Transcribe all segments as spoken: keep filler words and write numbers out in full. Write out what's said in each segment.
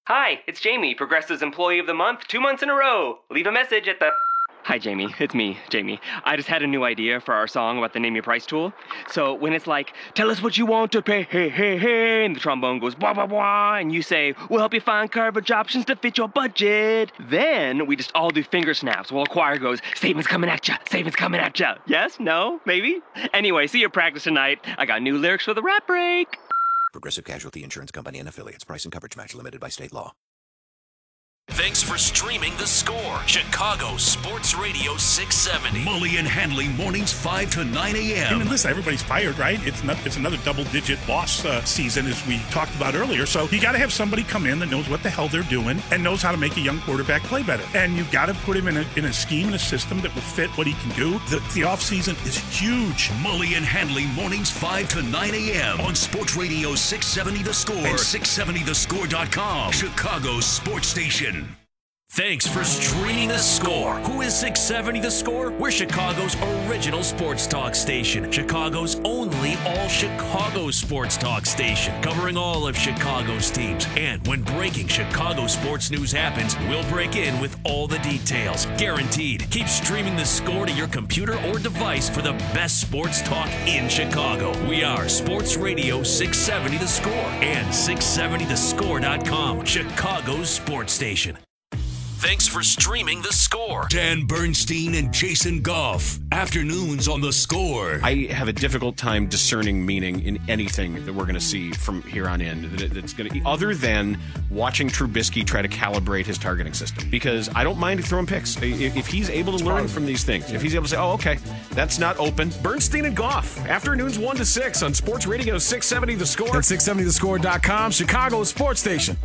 Hi, it's Jamie, Progressive's Employee of the Month, two months in a row. Leave a message at the... Hi, Jamie. It's me, Jamie. I just had a new idea for our song about the Name Your Price tool. So when it's like, tell us what you want to pay, hey, hey, hey, and the trombone goes, blah, blah, blah, and you say, we'll help you find coverage options to fit your budget. Then we just all do finger snaps while a choir goes, statements coming at ya, statements coming at ya. Yes? No? Maybe? Anyway, see you at practice tonight. I got new lyrics for the rap break. Progressive Casualty Insurance Company and Affiliates. Price and coverage match limited by state law. Thanks for streaming The Score, Chicago Sports Radio six seventy. Mully and Hanley, mornings five to nine a.m. I mean, listen, everybody's fired, right? It's not, it's another double-digit loss uh, season, as we talked about earlier. So you got to have somebody come in that knows what the hell they're doing and knows how to make a young quarterback play better. And you got to put him in a, in a scheme and a system that will fit what he can do. The, the offseason is huge. Mully and Hanley, mornings five to nine a.m. on Sports Radio six seventy The Score and six seventy the score dot com, Chicago's sports station. Thanks for streaming The Score. Who is six seventy The Score? We're Chicago's original sports talk station. Chicago's only all-Chicago sports talk station. Covering all of Chicago's teams. And when breaking Chicago sports news happens, we'll break in with all the details. Guaranteed. Keep streaming The Score to your computer or device for the best sports talk in Chicago. We are Sports Radio six seventy The Score and six seventy the score dot com, Chicago's sports station. Thanks for streaming The Score. Dan Bernstein and Jason Goff. Afternoons on The Score. I have a difficult time discerning meaning in anything that we're going to see from here on in. That's going to, other than watching Trubisky try to calibrate his targeting system, because I don't mind throwing picks if he's able to learn from these things. If he's able to say, "Oh, okay, that's not open." Bernstein and Goff. Afternoons one to six on Sports Radio six seventy The Score and six seventy the score dot com, Chicago's sports station.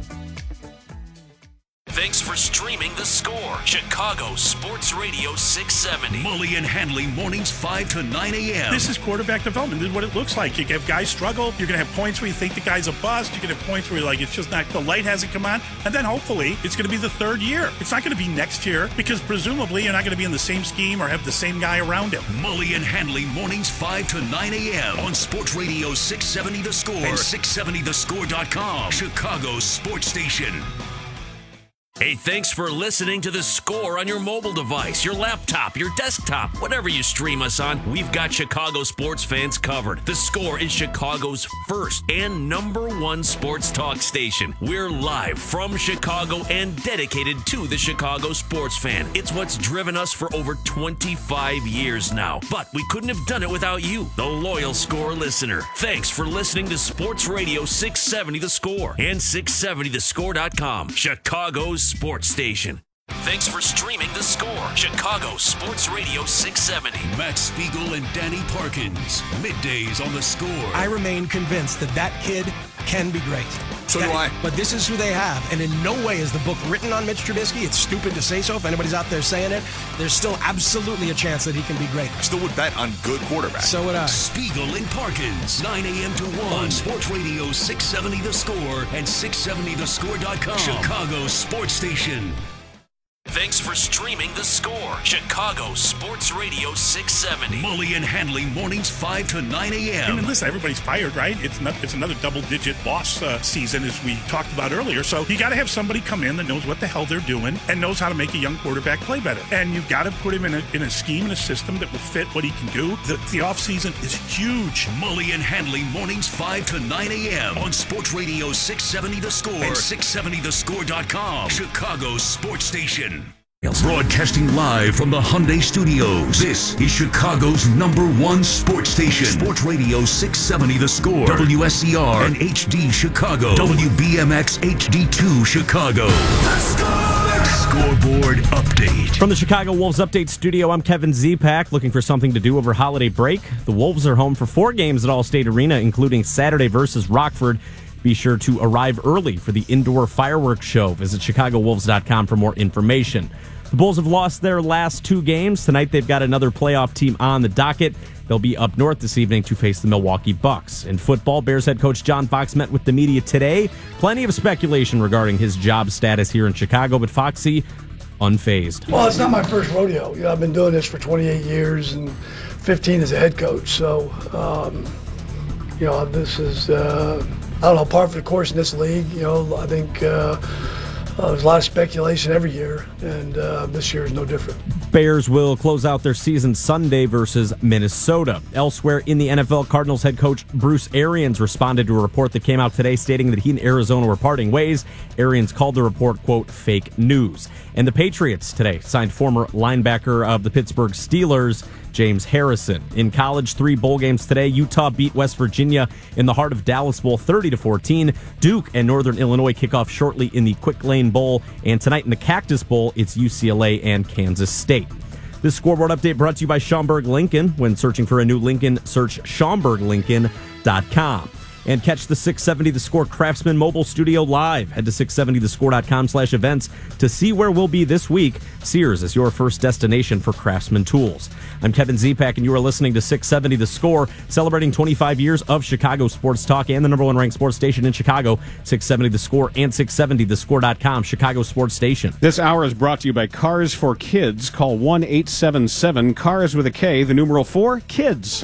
Thanks for streaming The Score, Chicago Sports Radio six seventy. Mully and Hanley, mornings five to nine a.m. This is quarterback development. This is what it looks like. You have guys struggle. You're going to have points where you think the guy's a bust. You're going to have points where you're like, it's just not, the light hasn't come on. And then hopefully it's going to be the third year. It's not going to be next year because presumably you're not going to be in the same scheme or have the same guy around him. Mully and Hanley, mornings five to nine a.m. on Sports Radio six seventy The Score and six seventy the score dot com, Chicago's sports station. Hey, thanks for listening to The Score on your mobile device, your laptop, your desktop, whatever you stream us on. We've got Chicago sports fans covered. The Score is Chicago's first and number one sports talk station. We're live from Chicago and dedicated to the Chicago sports fan. It's what's driven us for over twenty-five years now. But we couldn't have done it without you, the loyal Score listener. Thanks for listening to Sports Radio six seventy The Score and six seventy the score dot com, Chicago's sports station. Thanks for streaming The Score, Chicago Sports Radio six seventy. Matt Spiegel and Danny Parkins, middays on The Score. I remain convinced that that kid can be great. So that, do I. But this is who they have, and in no way is the book written on Mitch Trubisky. It's stupid to say so. If anybody's out there saying it, there's still absolutely a chance that he can be great. Still would bet on good quarterback. So would I. Spiegel and Parkins, nine a.m. to one on Sports Radio six seventy The Score and six seventy the score dot com, Chicago's sports station. Thanks for streaming The Score, Chicago Sports Radio six seventy. Mully and Hanley, mornings five to nine a.m. I mean, listen, everybody's fired, right? It's not, it's another double-digit loss uh, season, as we talked about earlier. So you got to have somebody come in that knows what the hell they're doing and knows how to make a young quarterback play better. And you got to put him in a, in a scheme and a system that will fit what he can do. The, the offseason is huge. Mully and Hanley, mornings five to nine a.m. on Sports Radio six seventy The Score and six seventy the score dot com, Chicago's sports station. Broadcasting live from the Hyundai Studios, this is Chicago's number one sports station. Sports Radio six seventy The Score, W S C R and H D Chicago, W B M X H D two Chicago. The Score! Scoreboard update. From the Chicago Wolves Update Studio, I'm Kevin Zipak, looking for something to do over holiday break. The Wolves are home for four games at Allstate Arena, including Saturday versus Rockford. Be sure to arrive early for the indoor fireworks show. Visit chicago wolves dot com for more information. The Bulls have lost their last two games. Tonight they've got another playoff team on the docket. They'll be up north this evening to face the Milwaukee Bucks. In football, Bears head coach John Fox met with the media today. Plenty of speculation regarding his job status here in Chicago, but Foxy unfazed. Well, it's not my first rodeo. You know, I've been doing this for twenty-eight years and fifteen as a head coach. So, um, you know, this is, uh, I don't know, par for the course in this league. You know, I think uh, Uh, there's a lot of speculation every year, and uh, this year is no different. Bears will close out their season Sunday versus Minnesota. Elsewhere in the N F L, Cardinals head coach Bruce Arians responded to a report that came out today stating that he and Arizona were parting ways. Arians called the report, quote, fake news. And the Patriots today signed former linebacker of the Pittsburgh Steelers, James Harrison. In college, three bowl games today. Utah beat West Virginia in the Heart of Dallas Bowl thirty to fourteen. Duke and Northern Illinois kick off shortly in the Quick Lane Bowl. And tonight in the Cactus Bowl, it's U C L A and Kansas State. This scoreboard update brought to you by Schaumburg Lincoln. When searching for a new Lincoln, search Schaumburg Lincoln dot com. And catch the six seventy The Score Craftsman Mobile Studio live. Head to six seventy the score dot com slash events to see where we'll be this week. Sears is your first destination for Craftsman tools. I'm Kevin Zepak, and you are listening to six seventy The Score, celebrating twenty-five years of Chicago sports talk and the number one ranked sports station in Chicago, six seventy The Score and six seventy the score dot com, Chicago sports station. This hour is brought to you by Cars for Kids. Call one eight seven seven CARS with a K, the numeral four, KIDS.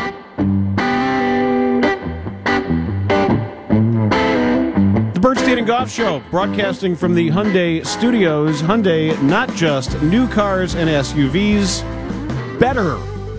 Bernstein and Goff Show, broadcasting from the Hyundai Studios. Hyundai, not just new cars and S U Vs, better.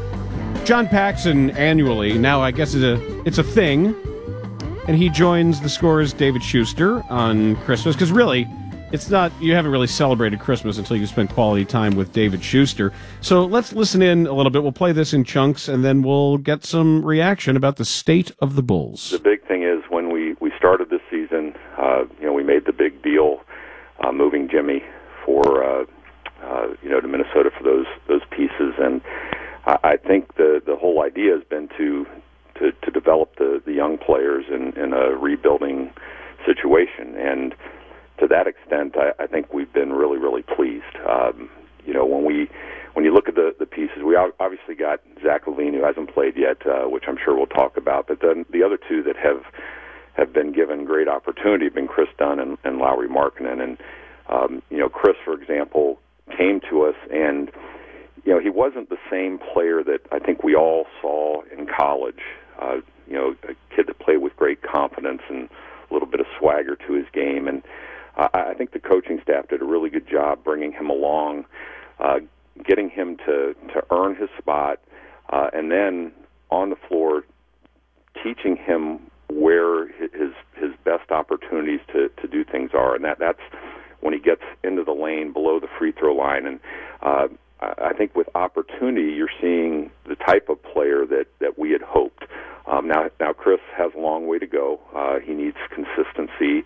John Paxson annually, now I guess it's a, it's a thing, and he joins the Score's David Schuster on Christmas, because really, it's not, you haven't really celebrated Christmas until you spent quality time with David Schuster. So let's listen in a little bit. We'll play this in chunks, and then we'll get some reaction about the state of the Bulls. The big thing is when we, we started this season, uh, you know, we made the big deal uh, moving Jimmy for, uh, uh, you know, to Minnesota for those those pieces. And I, I think the, the whole idea has been to to, to develop the, the young players in, in a rebuilding situation. And to that extent, I, I think we've been really, really pleased. Um, you know, when we when you look at the, the pieces, we obviously got Zach LaVine, who hasn't played yet, uh, which I'm sure we'll talk about. But then the other two that have have been given great opportunity have been Chris Dunn and, and Lauri Markkanen. And um, you know, Chris, for example, came to us, and you know, he wasn't the same player that I think we all saw in college. Uh, you know, a kid that played with great confidence and a little bit of swagger to his game. And I think the coaching staff did a really good job bringing him along, uh, getting him to, to earn his spot, uh, and then on the floor teaching him where his his best opportunities to, to do things are. And that, that's when he gets into the lane below the free throw line. And uh, I think with opportunity, you're seeing the type of player that, that we had hoped. Um, now, now Chris has a long way to go. Uh, he needs consistency.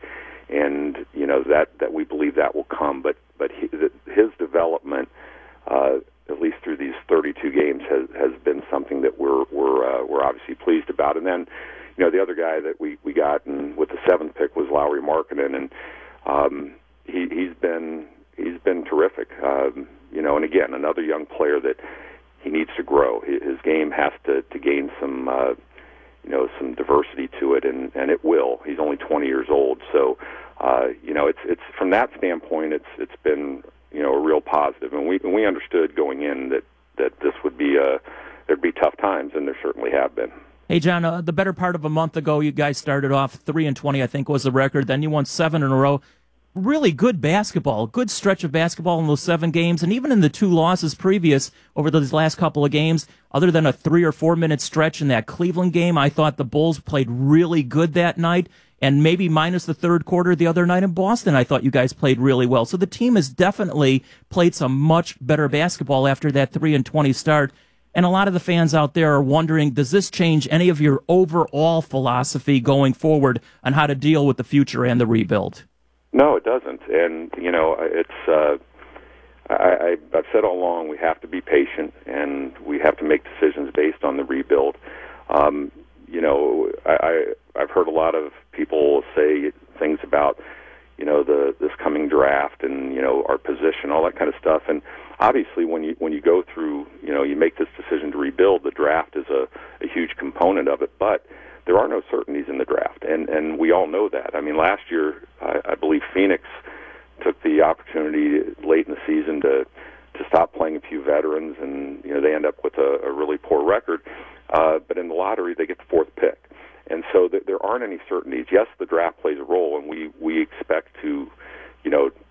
And you know that, that we believe that will come, but but he, his development, uh, at least through these thirty-two games, has has been something that we're we're uh, we're obviously pleased about. And then, you know, the other guy that we, we got and with the seventh pick was Lauri Markkanen, and um, he he's been he's been terrific. Um, you know, and again, another young player that he needs to grow. His game has to to gain some. Uh, you know, some diversity to it, and, and it will. He's only twenty years old, so, uh, you know, it's it's from that standpoint, it's it's been, you know, a real positive. And we and we understood going in that, that this would be a, there'd be tough times, and there certainly have been. Hey, John, uh, the better part of a month ago, you guys started off three and twenty, I think was the record. Then you won seven in a row. Really good basketball, good stretch of basketball in those seven games, and even in the two losses previous over those last couple of games, other than a three or four minute stretch in that Cleveland game, I thought the Bulls played really good that night, and maybe minus the third quarter the other night in Boston, I thought you guys played really well. So the team has definitely played some much better basketball after that three and twenty start. And a lot of the fans out there are wondering, does this change any of your overall philosophy going forward on how to deal with the future and the rebuild? No, it doesn't. And, you know, it's, uh, I, I, I've said all along we have to be patient and we have to make decisions based on the rebuild. Um, you know, I, I, I've heard a lot of people say things about, you know, the this coming draft and, you know, our position, all that kind of stuff. And obviously when you when you go through, you know, you make this decision to rebuild, the draft is a, a huge component of it. But there are no certainties in the draft, and, and we all know that. I mean, last year, I, I believe Phoenix took the opportunity late in the season to to stop playing a few veterans, and you know they end up with a, a really poor record. Uh, but in the lottery, they get the fourth pick, and so th- there aren't any certainties. Yes, the draft plays a role, and we we expect to, you know,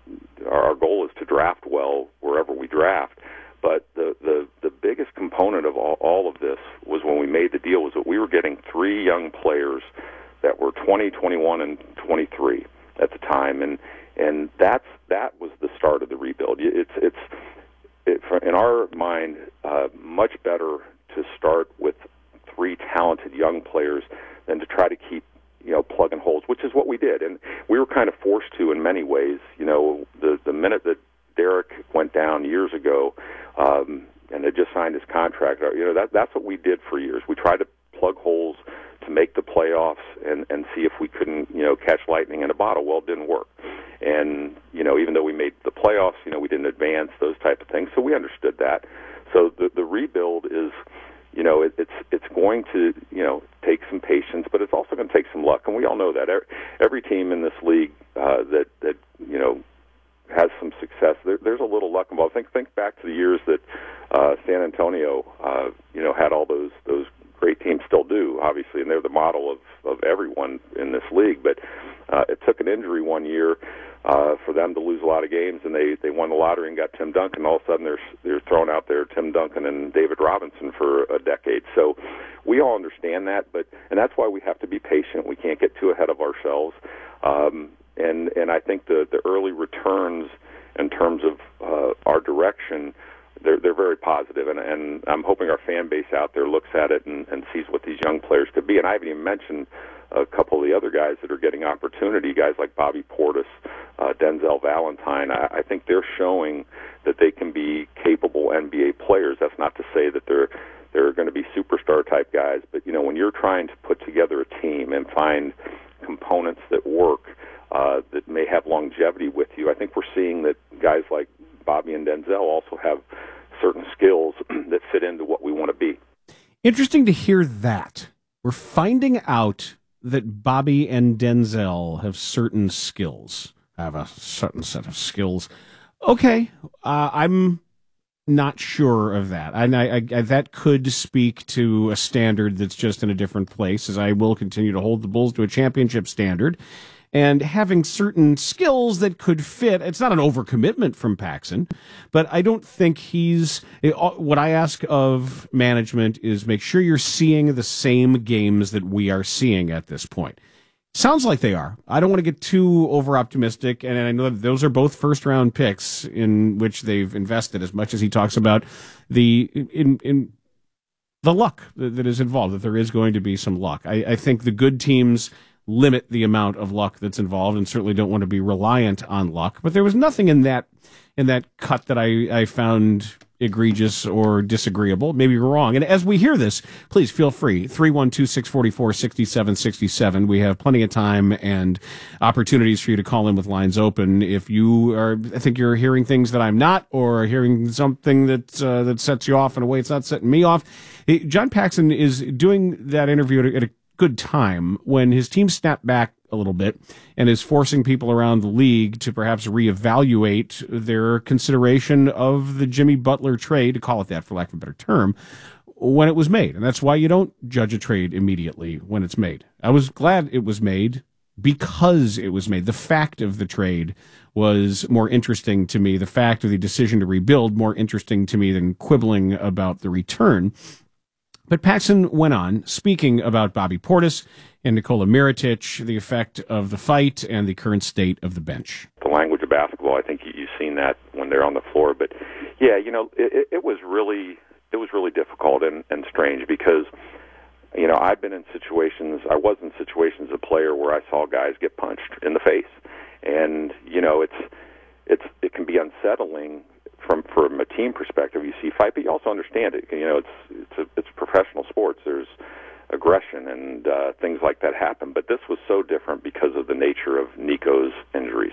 draft. But the, the, the biggest component of all, all of this was when we made the deal was that we were getting three young players that were twenty, twenty-one, and twenty-three at the time, and and that's that was the start of the rebuild. It's it's it, in our mind uh, much better to start with three talented young players than to try to keep you know plugging holes, which is what we did, and we were kind of forced to in many ways. You know, the the minute that Derek went down years ago, um, and had just signed his contract. You know that that's what we did for years. We tried to plug holes to make the playoffs and and see if we couldn't you know catch lightning in a bottle. Well, it didn't work. And you know even though we made the playoffs, you know we didn't advance, those type of things. So we understood that. So the the rebuild is you know it, it's it's going to you know take some patience, but it's also going to take some luck. And we all know that every team in this league uh, that that you know. has some success. There, there's a little luck involved. Think think back to the years that uh, San Antonio, uh, you know, had all those those great teams. Still do, obviously, and they're the model of, of everyone in this league. But uh, it took an injury one year uh, for them to lose a lot of games, and they, they won the lottery and got Tim Duncan. All of a sudden, they're they're throwing out there Tim Duncan and David Robinson for a decade. So we all understand that, but and that's why we have to be patient. We can't get too ahead of ourselves. Um, And and I think the, the early returns in terms of uh, our direction, they're they're very positive, and and I'm hoping our fan base out there looks at it and, and sees what these young players could be. And I haven't even mentioned a couple of the other guys that are getting opportunity, guys like Bobby Portis, uh, Denzel Valentine. I, I think they're showing that they can be capable N B A players. That's not to say that they're they're going to be superstar type guys, but you know when you're trying to put together a team and find components that work. Uh, that may have longevity with you. I think we're seeing that guys like Bobby and Denzel also have certain skills that fit into what we want to be. Interesting to hear that. We're finding out that Bobby and Denzel have certain skills, have a certain set of skills. Okay, uh, I'm not sure of that. And I, I, I, that could speak to a standard that's just in a different place, as I will continue to hold the Bulls to a championship standard. And having certain skills that could fit, it's not an overcommitment from Paxson, but I don't think he's, what I ask of management is make sure you're seeing the same games that we are seeing at this point. Sounds like they are. I don't want to get too over-optimistic, and I know that those are both first-round picks in which they've invested as much as he talks about the, in, in the luck that is involved, that there is going to be some luck. I, I think the good teams limit the amount of luck that's involved and certainly don't want to be reliant on luck. But there was nothing in that in that cut that I, I found egregious or disagreeable. Maybe you're wrong. And as we hear this, please feel free. three one two, six four four, six seven six seven. We have plenty of time and opportunities for you to call in with lines open. If you are, I think you're hearing things that I'm not, or hearing something that uh, that sets you off in a way it's not setting me off. John Paxson is doing that interview at a, at a good time when his team snapped back a little bit and is forcing people around the league to perhaps reevaluate their consideration of the Jimmy Butler trade, to call it that for lack of a better term, when it was made. And that's why you don't judge a trade immediately when it's made. I was glad it was made because it was made. The fact of the trade was more interesting to me. The fact of the decision to rebuild more interesting to me than quibbling about the return. But Paxson went on, speaking about Bobby Portis and Nikola Mirotic, the effect of the fight and the current state of the bench. The language of basketball, I think you've seen that when they're on the floor. But, yeah, you know, it, it was really it was really difficult and, and strange because, you know, I've been in situations, I was in situations as a player where I saw guys get punched in the face. And, you know, it's it's it can be unsettling From from a team perspective. You see fight, but you also understand it. You know, it's it's a, it's professional sports. There's aggression and uh, things like that happen. But this was so different because of the nature of Nico's injuries.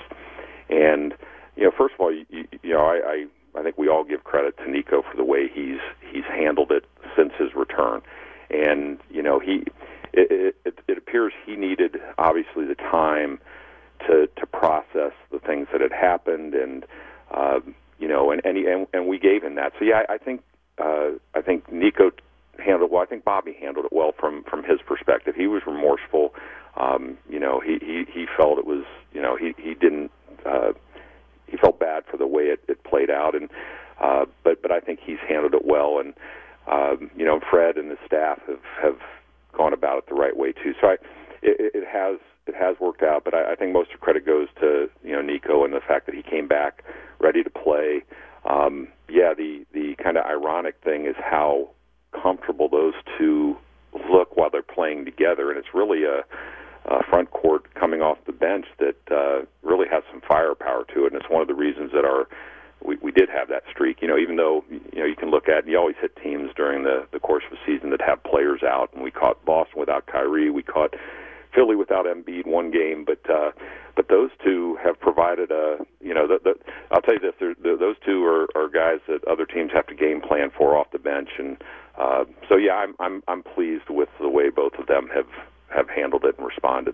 And you know, first of all, you, you know, I, I I think we all give credit to Nico for the way he's he's handled it since his return. And you know, he it, it, it appears he needed obviously the time to to process the things that had happened and. Uh, You know, and and, he, and and we gave him that. So yeah, I, I think uh, I think Nico handled it well. I think Bobby handled it well from, from his perspective. He was remorseful. Um, you know, he, he, he felt it was. You know, he he didn't. Uh, he felt bad for the way it, it played out, and uh, but but I think he's handled it well, and um, you know, Fred and the staff have have gone about it the right way too. So I, it, it has it has worked out, but I, I think most of the credit goes to you know Nico and the fact that he came back ready to play. Um, yeah, the the kind of ironic thing is how comfortable those two look while they're playing together, and it's really a, a front court coming off the bench that uh, really has some firepower to it, and it's one of the reasons that our we, we did have that streak. You know, even though you know you can look at and you always hit teams during the the course of a season that have players out, and we caught Boston without Kyrie, we caught Philly without Embiid one game, but uh, but those two have provided a you know the, the, I'll tell you this: the, those two are, are guys that other teams have to game plan for off the bench, and uh, so yeah, I'm I'm I'm pleased with the way both of them have have handled it and responded.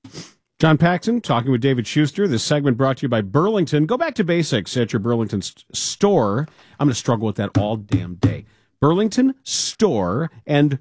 John Paxson talking with David Schuster. This segment brought to you by Burlington. Go back to basics at your Burlington st- store. I'm going to struggle with that all damn day. Burlington store and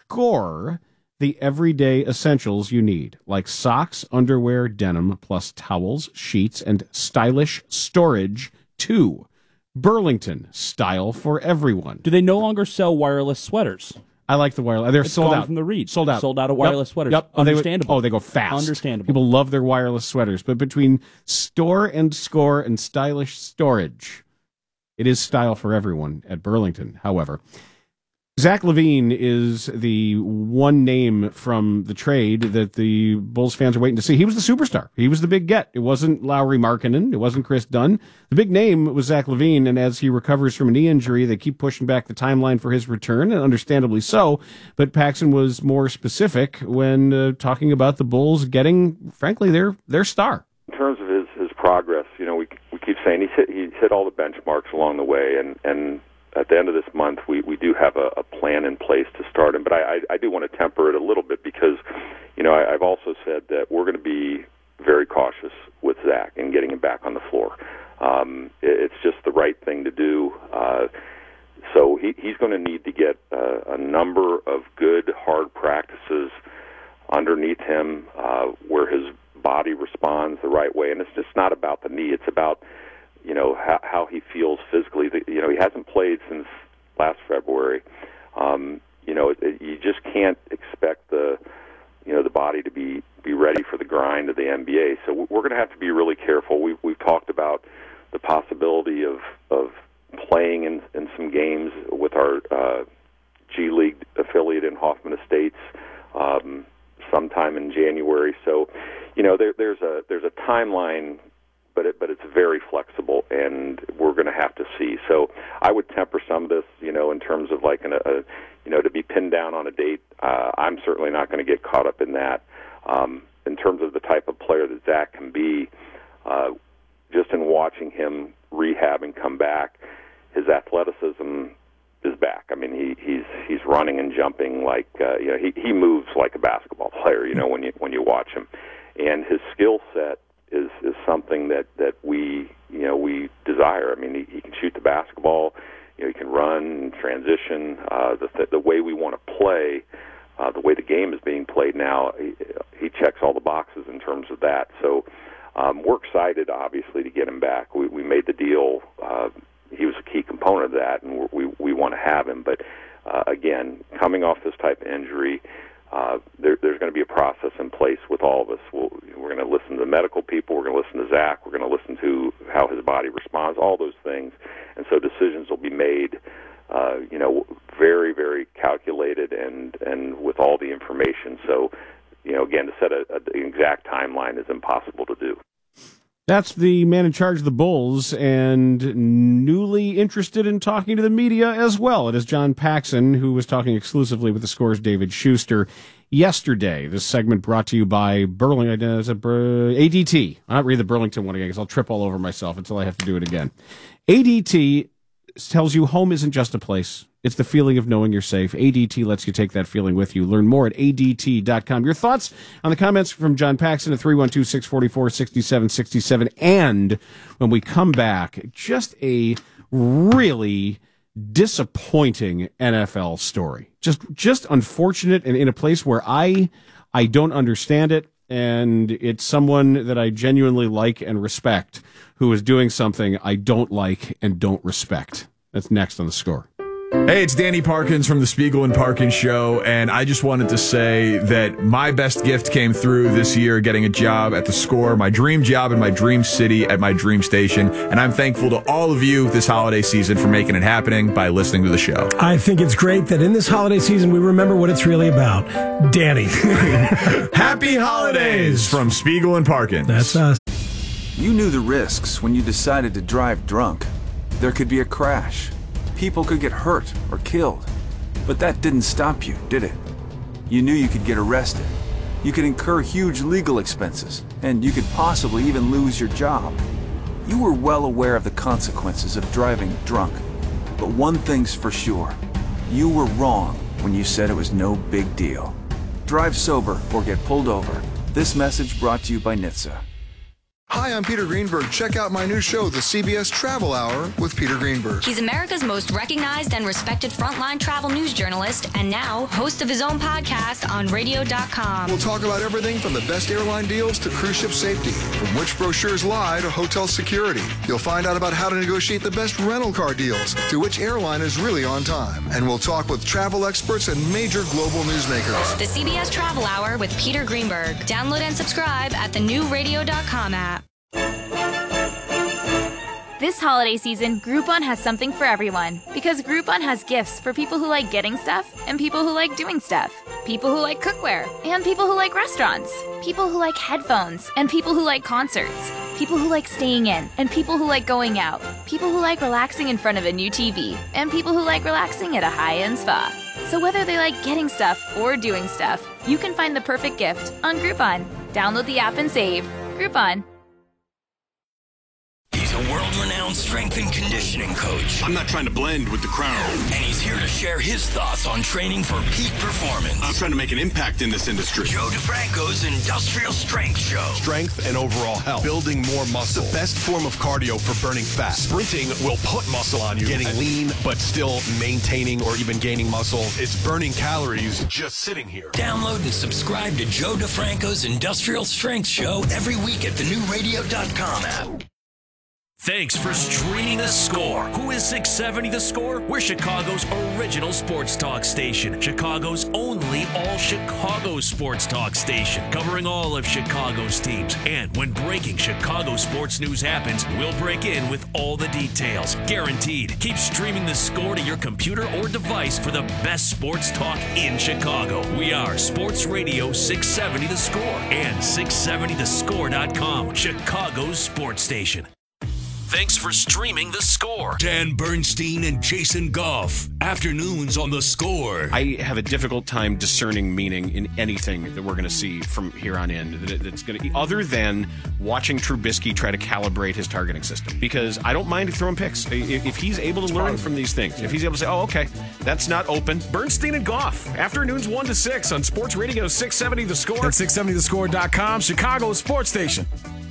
score the everyday essentials you need, like socks, underwear, denim, plus towels, sheets, and stylish storage, too. Burlington, style for everyone. Do they no longer sell wireless sweaters? I like the wireless. They're it's sold gone out. From the read. Sold out. Sold out of wireless yep. sweaters. Yep. Understandable. Oh, they, would, oh, they go fast. Understandable. People love their wireless sweaters. But between store and score and stylish storage, it is style for everyone at Burlington, however. Zach LaVine is the one name from the trade that the Bulls fans are waiting to see. He was the superstar. He was the big get. It wasn't Lauri Markkanen. It wasn't Chris Dunn. The big name was Zach LaVine, and as he recovers from a knee injury, they keep pushing back the timeline for his return, and understandably so. But Paxson was more specific when uh, talking about the Bulls getting, frankly, their their star. In terms of his, his progress, you know, we we keep saying he's hit, he's hit all the benchmarks along the way, and, and at the end of this month, we, we do have a, a plan in place to start him. But I, I, I do want to temper it a little bit because, you know, I, I've also said that we're going to be very cautious with Zach and getting him back on the floor. Um, it, it's just the right thing to do. Uh, so he, he's going to need to get uh, a number of good, hard practices underneath him uh, where his body responds the right way. And it's just not about the knee. It's about you know, how, how he feels physically. You know, he hasn't played since last February. Um, you know, it, it, you just can't expect the, you know, the body to be, be ready for the grind of the N B A. So we're going to have to be really careful. We've, we've talked about the possibility of, of playing in, in some games with our uh, G League affiliate in Hoffman Estates um, sometime in January. So, you know, there, there's a there's a timeline, but it, but it's very flexible, and we're going to have to see. So I would temper some of this, you know, in terms of like an, a, you know, to be pinned down on a date. Uh, I'm certainly not going to get caught up in that. Um, in terms of the type of player that Zach can be, uh, just in watching him rehab and come back, his athleticism is back. I mean, he, he's he's running and jumping like uh, you know he he moves like a basketball player. You know, when you when you watch him, and his skill set is is something that, that we you know we desire. I mean, he, he can shoot the basketball, you know, he can run, transition. Uh, the the way we want to play, uh, the way the game is being played now, he, he checks all the boxes in terms of that. So um, we're excited, obviously, to get him back. We we made the deal. Uh, he was a key component of that, and we we, we want to have him. But uh, again, coming off this type of injury. Uh, there, there's going to be a process in place with all of us. We'll, we're going to listen to the medical people. We're going to listen to Zach. We're going to listen to how his body responds, all those things. And so decisions will be made, uh, you know, very, very calculated and, and with all the information. So, you know, again, to set a, a, an exact timeline is impossible to do. That's the man in charge of the Bulls and newly interested in talking to the media as well. It is John Paxson, who was talking exclusively with the Score's David Schuster yesterday. This segment brought to you by Burlington, uh, A D T. I'll not read the Burlington one again because I'll trip all over myself until I have to do it again. A D T tells you home isn't just a place. It's the feeling of knowing you're safe. A D T lets you take that feeling with you. Learn more at A D T dot com. Your thoughts on the comments from John Paxson at three one two, six four four, six seven six seven. And when we come back, just a really disappointing N F L story. Just just unfortunate and in a place where I I don't understand it. And it's someone that I genuinely like and respect who is doing something I don't like and don't respect. That's next on The Score. Hey, it's Danny Parkins from the Spiegel and Parkins Show, and I just wanted to say that my best gift came through this year getting a job at The Score, my dream job in my dream city at my dream station, and I'm thankful to all of you this holiday season for making it happening by listening to the show. I think it's great that in this holiday season we remember what it's really about. Danny. Happy holidays from Spiegel and Parkins. That's us. You knew the risks when you decided to drive drunk. There could be a crash. People could get hurt or killed. But that didn't stop you, did it? You knew you could get arrested. You could incur huge legal expenses, and you could possibly even lose your job. You were well aware of the consequences of driving drunk. But one thing's for sure. You were wrong when you said it was no big deal. Drive sober or get pulled over. This message brought to you by N H T S A. Hi, I'm Peter Greenberg. Check out my new show, The C B S Travel Hour with Peter Greenberg. He's America's most recognized and respected frontline travel news journalist and now host of his own podcast on radio dot com. We'll talk about everything from the best airline deals to cruise ship safety, from which brochures lie to hotel security. You'll find out about how to negotiate the best rental car deals to which airline is really on time. And we'll talk with travel experts and major global newsmakers. The C B S Travel Hour with Peter Greenberg. Download and subscribe at the new radio dot com app. This holiday season, Groupon has something for everyone. Because Groupon has gifts for people who like getting stuff and people who like doing stuff. People who like cookware and people who like restaurants. People who like headphones and people who like concerts. People who like staying in and people who like going out. People who like relaxing in front of a new T V. And people who like relaxing at a high-end spa. So whether they like getting stuff or doing stuff, you can find the perfect gift on Groupon. Download the app and save. Groupon. He's a world-renowned strength and conditioning coach. I'm not trying to blend with the crowd. And he's here to share his thoughts on training for peak performance. I'm trying to make an impact in this industry. Joe DeFranco's Industrial Strength Show. Strength and overall health. Building more muscle. The best form of cardio for burning fat. Sprinting will put muscle on you. Getting lean, but still maintaining or even gaining muscle. It's burning calories just sitting here. Download and subscribe to Joe DeFranco's Industrial Strength Show every week at the new radio dot com app. Thanks for streaming The Score. Who is six seventy The Score? We're Chicago's original sports talk station. Chicago's only all-Chicago sports talk station. Covering all of Chicago's teams. And when breaking Chicago sports news happens, we'll break in with all the details. Guaranteed. Keep streaming The Score to your computer or device for the best sports talk in Chicago. We are Sports Radio six seventy The Score and six seventy the score dot com. Chicago's sports station. Thanks for streaming The Score. Dan Bernstein and Jason Goff. Afternoons on The Score. I have a difficult time discerning meaning in anything that we're going to see from here on in. That it's going to, other than watching Trubisky try to calibrate his targeting system, because I don't mind throwing picks if he's able to learn from these things. If he's able to say, "Oh, okay, that's not open." Bernstein and Goff. Afternoons one to six on Sports Radio six seventy The Score and six seventy the score dot com. Chicago's sports station.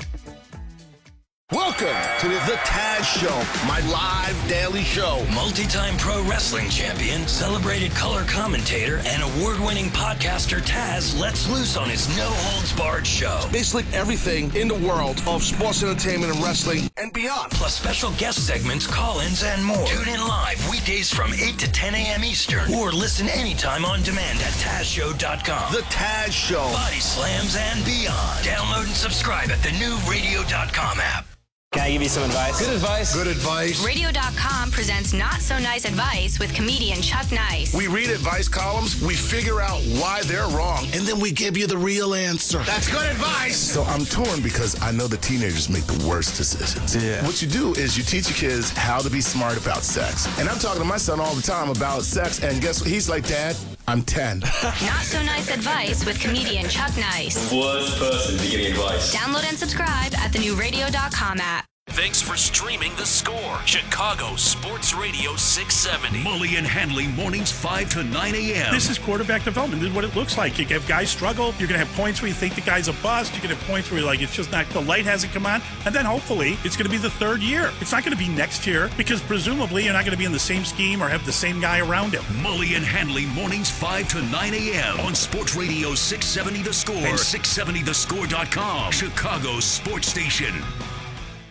Welcome to the Taz Show, my live daily show. Multi-time pro wrestling champion, celebrated color commentator, and award-winning podcaster Taz lets loose on his no-holds-barred show. Basically everything in the world of sports entertainment and wrestling and beyond. Plus special guest segments, call-ins, and more. Tune in live weekdays from eight to ten a.m. Eastern, or listen anytime on demand at Taz Show dot com. The Taz Show. Body slams and beyond. Download and subscribe at the new radio dot com app. Can I give you some advice? Good advice. Good advice. radio dot com presents Not So Nice Advice with comedian Chuck Nice. We read advice columns, we figure out why they're wrong, and then we give you the real answer. That's good advice. So I'm torn because I know the teenagers make the worst decisions. Yeah. What you do is you teach your kids how to be smart about sex. And I'm talking to my son all the time about sex, and guess what? He's like, Dad, I'm ten. Not So Nice Advice with comedian Chuck Nice. Worst person to give advice. Download and subscribe at the new radio dot com app. Thanks for streaming The Score. Chicago Sports Radio six seventy. Mully and Hanley mornings five to nine a.m. This is quarterback development. This is what it looks like. You have guys struggle. You're going to have points where you think the guy's a bust. You're going to have points where you're like, it's just not, the light hasn't come on. And then hopefully it's going to be the third year. It's not going to be next year because presumably you're not going to be in the same scheme or have the same guy around him. Mully and Hanley mornings five to nine a.m. on Sports Radio six seventy The Score and six seventy the score dot com. Chicago's sports station.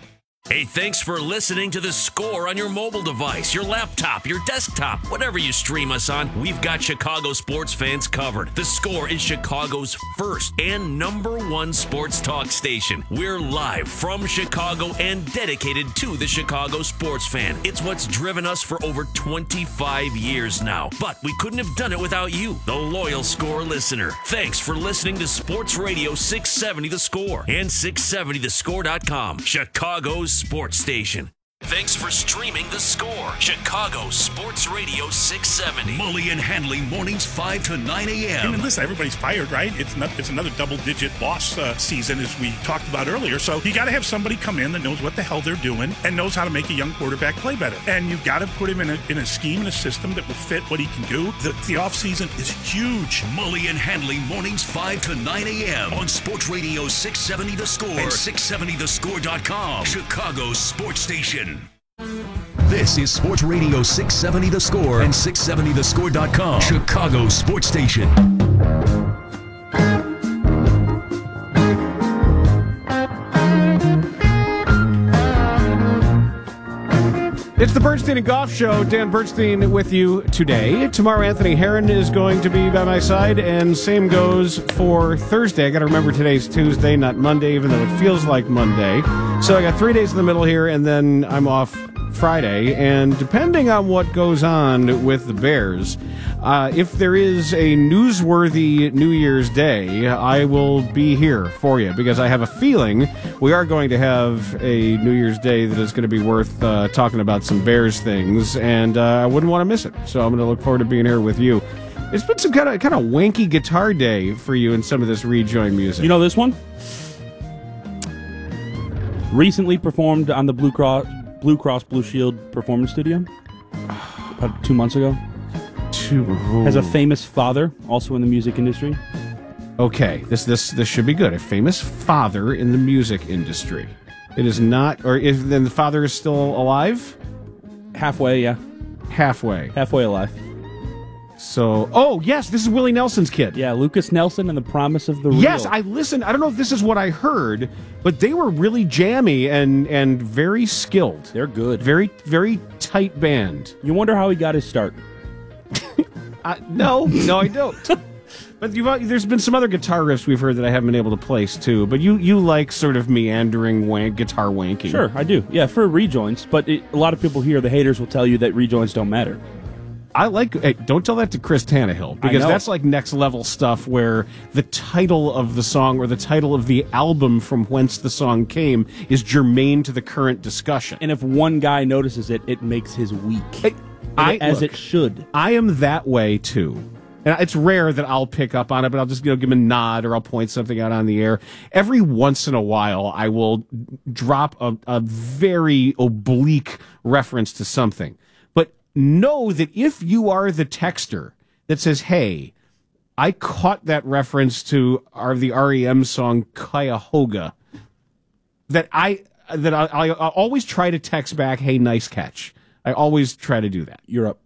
Hey, thanks for listening to The Score on your mobile device, your laptop, your desktop, whatever you stream us on. We've got Chicago sports fans covered. The Score is Chicago's first and number one sports talk station. We're live from Chicago and dedicated to the Chicago sports fan. It's what's driven us for over twenty-five years now. But we couldn't have done it without you, the loyal Score listener. Thanks for listening to Sports Radio six seventy The Score and six seventy the score dot com, Chicago's sports station. Thanks for streaming The Score, Chicago Sports Radio six seventy. Mully and Handley mornings five to nine a.m. And listen, everybody's fired, right? It's not. It's another double-digit loss uh, season, as we talked about earlier. So you got to have somebody come in that knows what the hell they're doing and knows how to make a young quarterback play better. And you got to put him in a in a scheme and a system that will fit what he can do. The, the offseason is huge. Mully and Handley mornings five to nine a.m. on Sports Radio six seventy The Score and six seventy the score dot com, Chicago's sports station. This is Sports Radio six seventy The Score and six seventy the score dot com, Chicago's sports station. It's the Bernstein and Goff Show. Dan Bernstein with you today. Tomorrow, Anthony Herron is going to be by my side, and same goes for Thursday. I got to remember today's Tuesday, not Monday, even though it feels like Monday. So I got three days in the middle here, and then I'm off Friday. And depending on what goes on with the Bears, uh, if there is a newsworthy New Year's Day, I will be here for you, because I have a feeling we are going to have a New Year's Day that is going to be worth uh, talking about some Bears things, and uh, I wouldn't want to miss it. So I'm going to look forward to being here with you. It's been some kind of kind of wanky guitar day for you in some of this rejoin music. You know this one? Recently performed on the Blue Cross Blue Cross Blue Shield Performance Studio about two months ago. Two has a famous father, also in the music industry. Okay, this this this should be good. A famous father in the music industry. It is not, or if then the father is still alive? Halfway, yeah. Halfway. Halfway alive. So, oh, yes, this is Willie Nelson's kid. Yeah, Lucas Nelson and the Promise of the Real. Yes, I listened. I don't know if this is what I heard, but they were really jammy and, and very skilled. They're good. Very, very tight band. You wonder how he got his start. uh, no, no, I don't. But you've, there's been some other guitar riffs we've heard that I haven't been able to place, too. But you, you like sort of meandering wank, guitar wanking. Sure, I do. Yeah, for rejoins. But it, a lot of people here, the haters, will tell you that rejoins don't matter. I like... Hey, don't tell that to Chris Tannehill, because that's like next-level stuff where the title of the song or the title of the album from whence the song came is germane to the current discussion. And if one guy notices it, it makes his week. Hey, I, as look, it should. I am that way, too. And it's rare that I'll pick up on it, but I'll just you know, give him a nod or I'll point something out on the air. Every once in a while, I will drop a, a very oblique reference to something. But know that if you are the texter that says, hey, I caught that reference to our, the R E M song Cuyahoga, that I that I, I, I always try to text back, hey, nice catch. I always try to do that. You're up.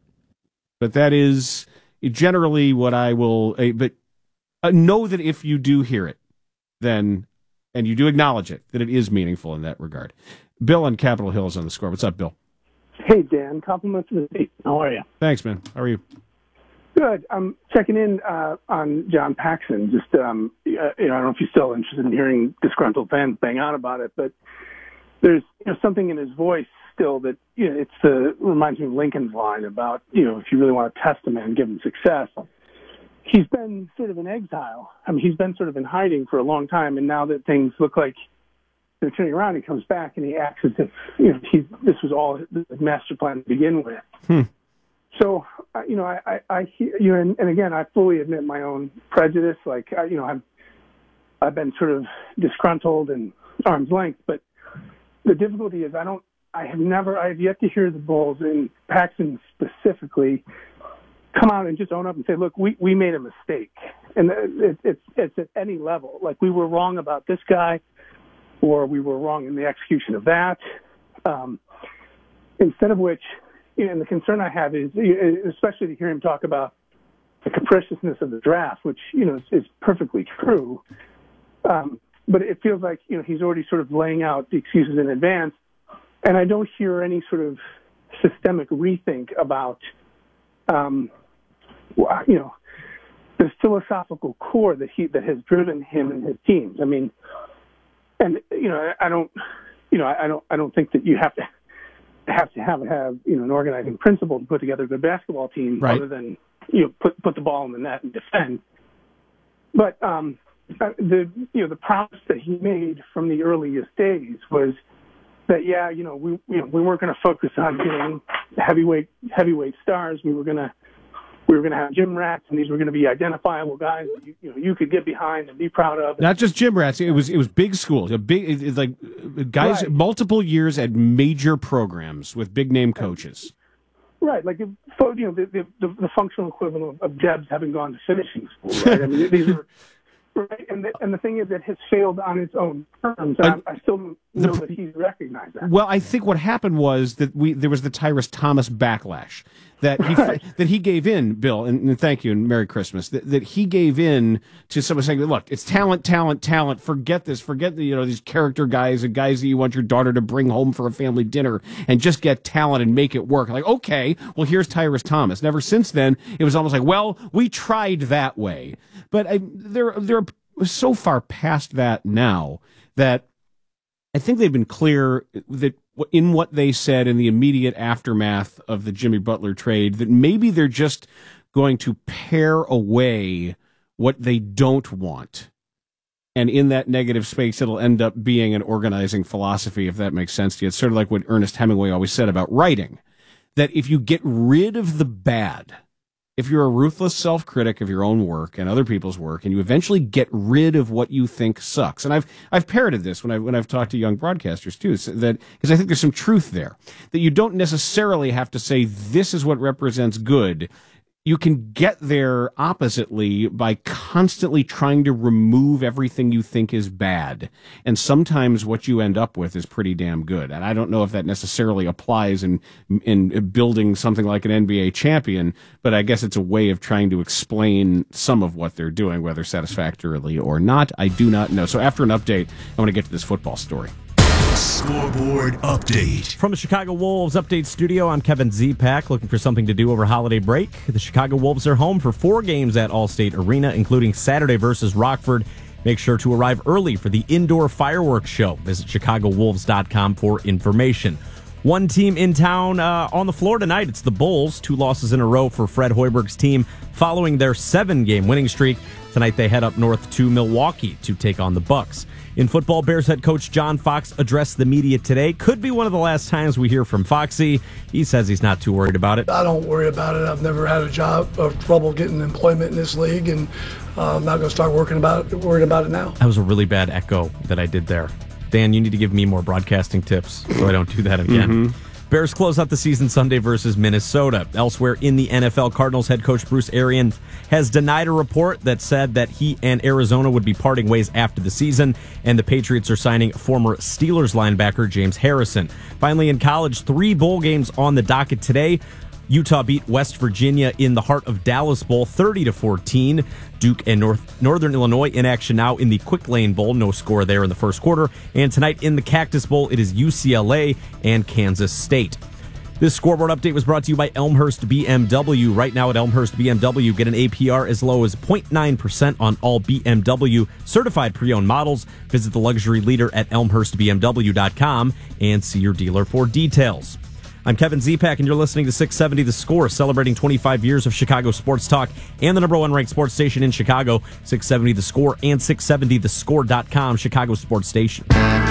But that is... generally what I will, uh, but uh, know that if you do hear it, then, and you do acknowledge it, that it is meaningful in that regard. Bill on Capitol Hill is on the score. What's up, Bill? Hey, Dan. Compliments to the team. How are you? Thanks, man. How are you? Good. I'm checking in uh, on John Paxson. Just, um, uh, you know, I don't know if you're still interested in hearing disgruntled fans bang on about it, but there's you know, something in his voice still that, you know, it's the, reminds me of Lincoln's line about, you know, if you really want to test a man, give him success. He's been sort of in exile. I mean, he's been sort of in hiding for a long time, and now that things look like they're turning around, he comes back and he acts as if, you know, he, this was all the master plan to begin with. Hmm. So, uh, you know, I, I, I hear you, and, and again, I fully admit my own prejudice. Like, I, you know, I've, I've been sort of disgruntled and arm's length, but the difficulty is I don't, I have never, I have yet to hear the Bulls, and Paxson specifically, come out and just own up and say, look, we, we made a mistake. And it, it's, it's at any level. Like, we were wrong about this guy, or we were wrong in the execution of that. Um, instead of which, you know, and the concern I have is, especially to hear him talk about the capriciousness of the draft, which, you know, is, is perfectly true. Um, but it feels like, you know, he's already sort of laying out the excuses in advance. And I don't hear any sort of systemic rethink about, um, you know, the philosophical core that he that has driven him and his teams. I mean, and you know, I don't, you know, I don't, I don't think that you have to have to have have you know an organizing principle to put together a good basketball team, right. other than you know put put the ball in the net and defend. But um, the you know the promise that he made from the earliest days was that yeah, you know, we you know we weren't going to focus on getting heavyweight heavyweight stars. We were going to we were going to have gym rats, and these were going to be identifiable guys that you, you know you could get behind and be proud of. Not just gym rats. It was it was big schools. A big it's like guys Right. multiple years at major programs with big name coaches. Right, like you know the the, the, the functional equivalent of, of Debs having gone to finishing school. Right, I mean these are. Right, and the, and the thing is, it has failed on its own terms. I, I still don't know that he's recognized that. Well, I think what happened was that we there was the Tyrus Thomas backlash that he Right. that he gave in, Bill, and, and thank you and Merry Christmas. That, that he gave in to someone saying, "Look, it's talent, talent, talent. Forget this. Forget the you know these character guys and guys that you want your daughter to bring home for a family dinner, and just get talent and make it work." Like, okay, well, here's Tyrus Thomas. And ever since then, it was almost like, well, we tried that way, but I, they're they're so far past that now that I think they've been clear that in what they said in the immediate aftermath of the Jimmy Butler trade, that maybe they're just going to pare away what they don't want. And in that negative space, it'll end up being an organizing philosophy, if that makes sense to you. It's sort of like what Ernest Hemingway always said about writing, that if you get rid of the bad, if you're a ruthless self-critic of your own work and other people's work, and you eventually get rid of what you think sucks, and I've I've parroted this when I when I've talked to young broadcasters too, so that because I think there's some truth there, that you don't necessarily have to say this is what represents good. You can get there oppositely by constantly trying to remove everything you think is bad. And sometimes what you end up with is pretty damn good. And I don't know if that necessarily applies in in building something like an N B A champion, but I guess it's a way of trying to explain some of what they're doing, whether satisfactorily or not. I do not know. So after an update, I want to get to this football story. Scoreboard update. From the Chicago Wolves Update Studio, I'm Kevin Zipak, looking for something to do over holiday break. The Chicago Wolves are home for four games at Allstate Arena, including Saturday versus Rockford. Make sure to arrive early for the indoor fireworks show. Visit chicago wolves dot com for information. One team in town uh, on the floor tonight. It's the Bulls. Two losses in a row for Fred Hoiberg's team following their seven-game winning streak. Tonight they head up north to Milwaukee to take on the Bucks. In football, Bears head coach John Fox addressed the media today. Could be one of the last times we hear from Foxy. He says he's not too worried about it. I don't worry about it. I've never had a job of trouble getting employment in this league, and uh, I'm not going to start working about it, worrying about it now. That was a really bad echo that I did there. Dan, you need to give me more broadcasting tips so I don't do that again. Mm-hmm. Bears close out the season Sunday versus Minnesota. Elsewhere in the N F L, Cardinals head coach Bruce Arians has denied a report that said that he and Arizona would be parting ways after the season, and the Patriots are signing former Steelers linebacker James Harrison. Finally, in college, three bowl games on the docket today. Utah beat West Virginia in the Heart of Dallas Bowl thirty to fourteen. Duke and North, Northern Illinois in action now in the Quick Lane Bowl. No score there in the first quarter. And tonight in the Cactus Bowl, it is U C L A and Kansas State. This scoreboard update was brought to you by Elmhurst B M W. Right now at Elmhurst B M W, get an A P R as low as zero point nine percent on all B M W certified pre-owned models. Visit the luxury leader at elmhurst b m w dot com and see your dealer for details. I'm Kevin Zipak, and you're listening to six seventy The Score, celebrating twenty-five years of Chicago sports talk and the number one ranked sports station in Chicago, six seventy The Score and six seventy the score dot com, Chicago sports station.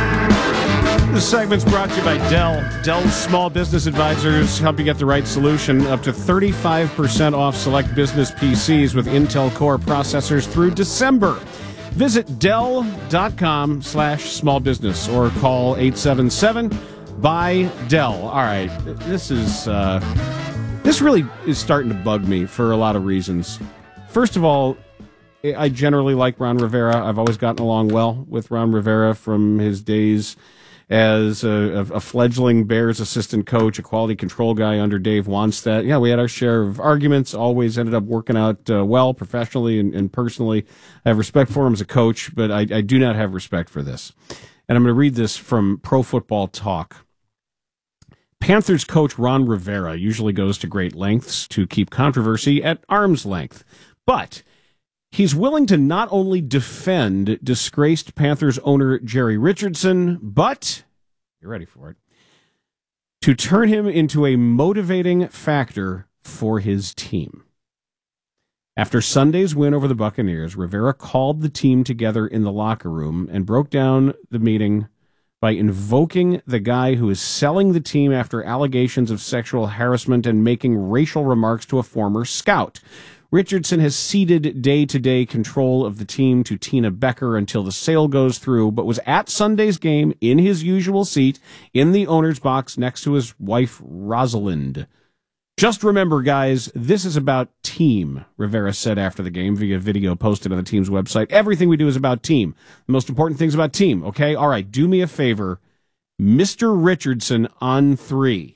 This segment's brought to you by Dell. Dell's small business advisors help you get the right solution. Up to thirty-five percent off select business P Cs with Intel Core processors through December. Visit Dell.com slash small business or call eight seven seven by Dell. All right, this is uh, this really is starting to bug me for a lot of reasons. First of all, I generally like Ron Rivera. I've always gotten along well with Ron Rivera from his days as a, a fledgling Bears assistant coach, a quality control guy under Dave Wanstead. Yeah, we had our share of arguments, always ended up working out uh, well professionally and, and personally. I have respect for him as a coach, but I, I do not have respect for this. And I'm going to read this from Pro Football Talk. Panthers coach Ron Rivera usually goes to great lengths to keep controversy at arm's length, but he's willing to not only defend disgraced Panthers owner Jerry Richardson, but, you're ready for it, to turn him into a motivating factor for his team. After Sunday's win over the Buccaneers, Rivera called the team together in the locker room and broke down the meeting by invoking the guy who is selling the team after allegations of sexual harassment and making racial remarks to a former scout. Richardson has ceded day-to-day control of the team to Tina Becker until the sale goes through, but was at Sunday's game in his usual seat in the owner's box next to his wife, Rosalind. Just remember, guys, this is about team, Rivera said after the game via video posted on the team's website. Everything we do is about team. The most important thing's about team, okay? All right, do me a favor. Mister Richardson on three.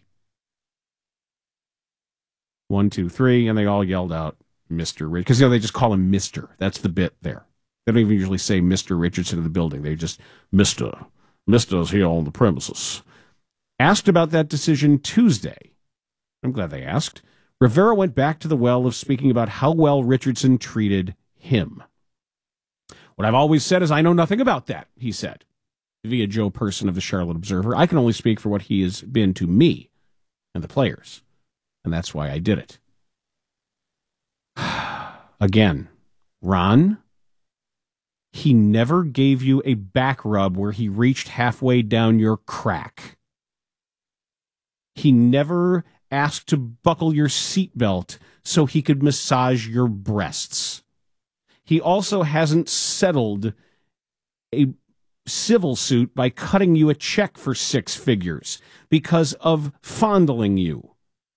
One, two, three, and they all yelled out, Mister Rich, because, you know, they just call him Mister. That's the bit there. They don't even usually say Mister Richardson in the building. They just, Mister Mister's here on the premises. Asked about that decision Tuesday. I'm glad they asked. Rivera went back to the well of speaking about how well Richardson treated him. What I've always said is I know nothing about that, he said, via Joe Person of the Charlotte Observer. I can only speak for what he has been to me and the players, and that's why I did it. Again, Ron, he never gave you a back rub where he reached halfway down your crack. He never asked to buckle your seatbelt so he could massage your breasts. He also hasn't settled a civil suit by cutting you a check for six figures because of fondling you.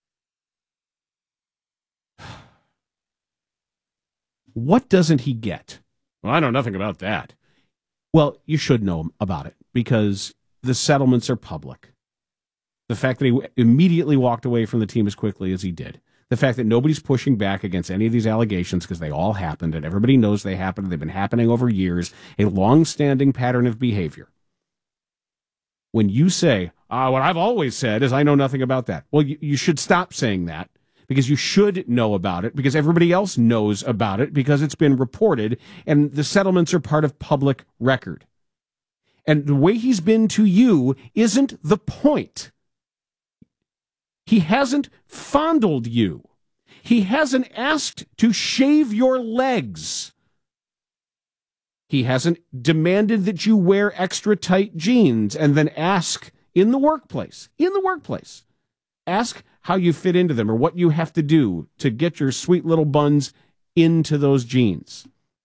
What doesn't he get? Well, I know nothing about that. Well, you should know about it because the settlements are public. The fact that he immediately walked away from the team as quickly as he did. The fact that nobody's pushing back against any of these allegations because they all happened and everybody knows they happened. They've been happening over years. A long-standing pattern of behavior. When you say, ah, what I've always said is I know nothing about that. Well, you, you should stop saying that because you should know about it because everybody else knows about it because it's been reported and the settlements are part of public record. And the way he's been to you isn't the point. He hasn't fondled you. He hasn't asked to shave your legs. He hasn't demanded that you wear extra tight jeans and then ask in the workplace, in the workplace, ask how you fit into them or what you have to do to get your sweet little buns into those jeans.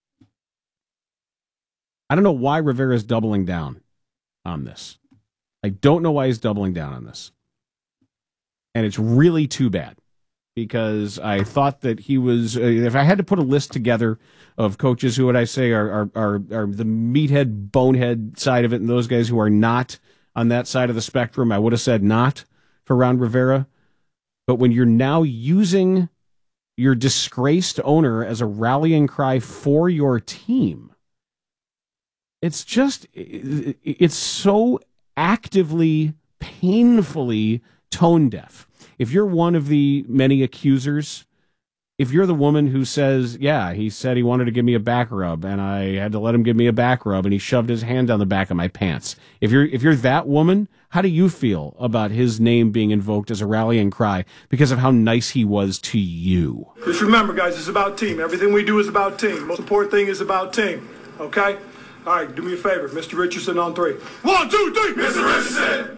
I don't know why Rivera's doubling down on this. I don't know why he's doubling down on this. And it's really too bad because I thought that he was, uh, if I had to put a list together of coaches who would I say are, are, are, are the meathead, bonehead side of it and those guys who are not on that side of the spectrum, I would have said not for Ron Rivera. But when you're now using your disgraced owner as a rallying cry for your team, it's just, it's so actively, painfully tone deaf. If you're one of the many accusers, if you're the woman who says, yeah, he said he wanted to give me a back rub and I had to let him give me a back rub and he shoved his hand down the back of my pants. If you're if you're that woman, how do you feel about his name being invoked as a rallying cry because of how nice he was to you? Just remember, guys, it's about team. Everything we do is about team. Most important thing is about team. Okay? All right, do me a favor. Mister Richardson on three. One, two, three. Mister Richardson.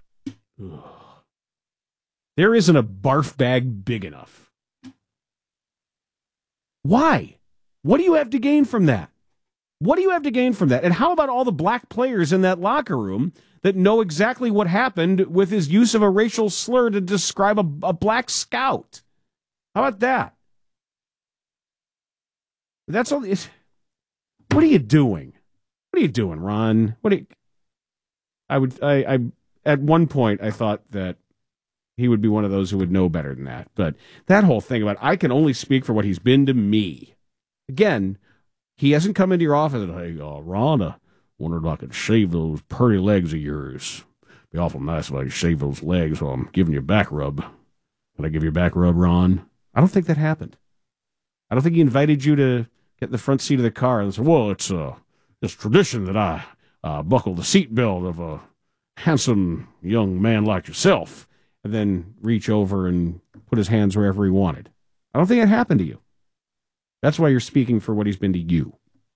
There isn't a barf bag big enough. Why? What do you have to gain from that? What do you have to gain from that? And how about all the black players in that locker room that know exactly what happened with his use of a racial slur to describe a, a black scout? How about that? That's all. It's, what are you doing? What are you doing, Ron? What? Are you, I would. I. I at one point, I thought that he would be one of those who would know better than that. But that whole thing about I can only speak for what he's been to me. Again, he hasn't come into your office and, hey, uh, Ron, I wondered if I could shave those pretty legs of yours. Be awful nice if I could shave those legs while I'm giving you a back rub. Can I give you a back rub, Ron? I don't think that happened. I don't think he invited you to get in the front seat of the car and say, well, it's, uh, it's tradition that I uh, buckle the seatbelt of a handsome young man like yourself, and then reach over and put his hands wherever he wanted. I don't think that happened to you. That's why you're speaking for what he's been to you.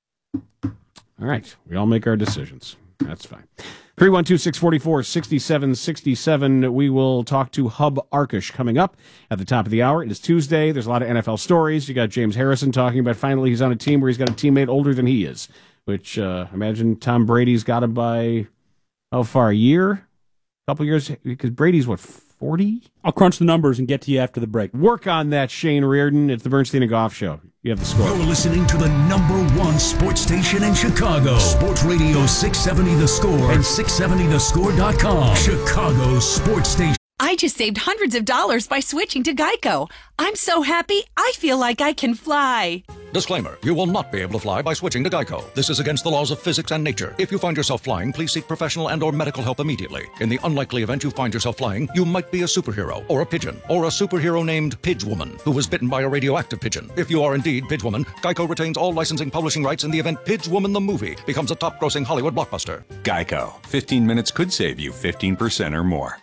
All right. We all make our decisions. That's fine. three one two, six four four, six seven six seven. We will talk to Hub Arkush coming up at the top of the hour. It is Tuesday. There's a lot of N F L stories. You got James Harrison talking about finally he's on a team where he's got a teammate older than he is, which uh, imagine Tom Brady's got him by, how far, a year? A couple years? Because Brady's, what, forty? I'll crunch the numbers and get to you after the break. Work on that, Shane Reardon. It's the Bernstein and Goff Show. You have the score. You're listening to the number one sports station in Chicago. Sports Radio six seventy The Score and six seventy the score dot com. Chicago's sports station. I just saved hundreds of dollars by switching to Geico. I'm so happy, I feel like I can fly. Disclaimer, you will not be able to fly by switching to Geico. This is against the laws of physics and nature. If you find yourself flying, please seek professional and or medical help immediately. In the unlikely event you find yourself flying, you might be a superhero, or a pigeon, or a superhero named Pidgewoman, who was bitten by a radioactive pigeon. If you are indeed Pidgewoman, Geico retains all licensing publishing rights in the event Pidgewoman the movie becomes a top-grossing Hollywood blockbuster. Geico. fifteen minutes could save you fifteen percent or more.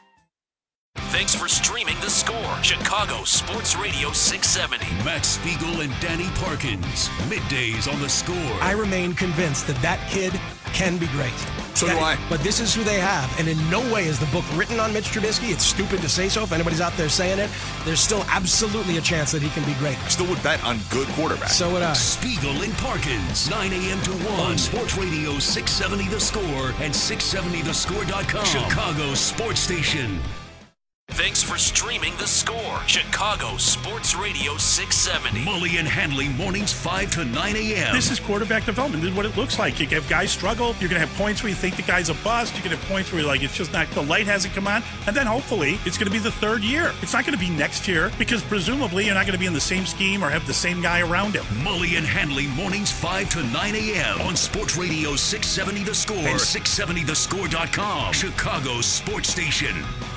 Thanks for streaming The Score. Chicago Sports Radio six seventy. Matt Spiegel and Danny Parkins. Middays on The Score. I remain convinced that that kid can be great. So that, do I. But this is who they have. And in no way is the book written on Mitch Trubisky. It's stupid to say so. If anybody's out there saying it, there's still absolutely a chance that he can be great. I still would bet on good quarterback. So would I. Spiegel and Parkins. nine a.m. to one. On Sports Radio six seventy The Score and six seventy the score dot com. Chicago's sports station. Thanks for streaming The Score. Chicago Sports Radio six seventy. Mully and Hanley mornings five to nine a.m. This is quarterback development. This is what it looks like. You have guys struggle. You're going to have points where you think the guy's a bust. You're going to have points where you're like, it's just not, the light hasn't come on. And then hopefully it's going to be the third year. It's not going to be next year because presumably you're not going to be in the same scheme or have the same guy around him. Mully and Hanley mornings five to nine a.m. on Sports Radio six seventy The Score and six seventy the score dot com. Chicago's sports station.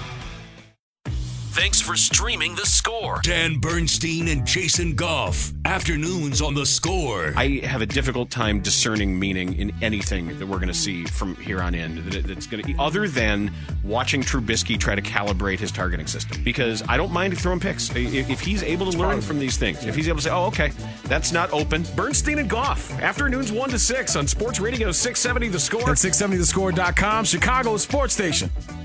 Thanks for streaming The Score. Dan Bernstein and Jason Goff. Afternoons on The Score. I have a difficult time discerning meaning in anything that we're going to see from here on in. That's going to, other than watching Trubisky try to calibrate his targeting system, because I don't mind throwing picks if he's able to learn from these things. If he's able to say, "Oh, okay, that's not open." Bernstein and Goff. Afternoons one to six on Sports Radio six seventy The Score and six seventy the score dot com. Chicago's sports station.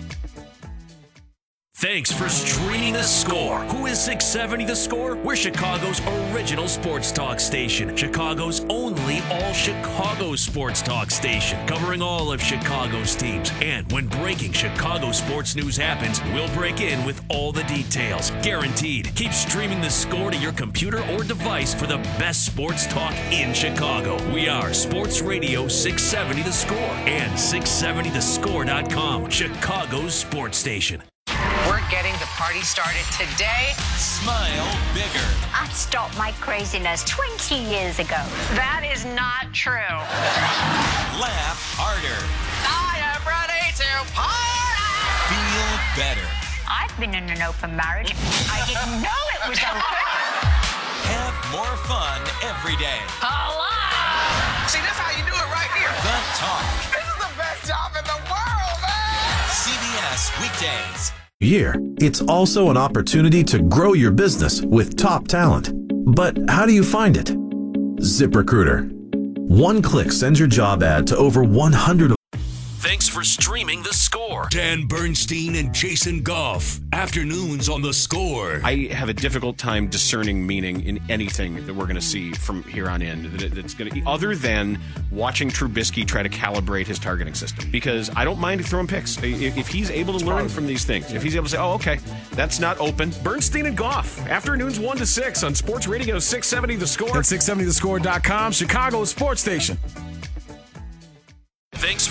Thanks for streaming The Score. Who is six seventy The Score? We're Chicago's original sports talk station. Chicago's only all-Chicago sports talk station. Covering all of Chicago's teams. And when breaking Chicago sports news happens, we'll break in with all the details. Guaranteed. Keep streaming The Score to your computer or device for the best sports talk in Chicago. We are Sports Radio six seventy The Score and six seventy the score dot com. Chicago's sports station. We're getting the party started today. Smile bigger. I stopped my craziness twenty years ago. That is not true. Laugh harder. I am ready to party. Feel better. I've been in an open marriage. I didn't know it was open. Have more fun every day. Hello. See, that's how you do it right here. The Talk. This is the best job in the world, man. C B S weekdays. Here, it's also an opportunity to grow your business with top talent. But how do you find it? ZipRecruiter. One click sends your job ad to over one hundred. Thanks for streaming The Score. Dan Bernstein and Jason Goff. Afternoons on The Score. I have a difficult time discerning meaning in anything that we're going to see from here on in. That's going to, other than watching Trubisky try to calibrate his targeting system, because I don't mind throwing picks if he's able to learn from these things. If he's able to say, "Oh, okay, that's not open." Bernstein and Goff. Afternoons one to six on Sports Radio six seventy The Score and six seventy the score dot com. Chicago's sports station. Thanks for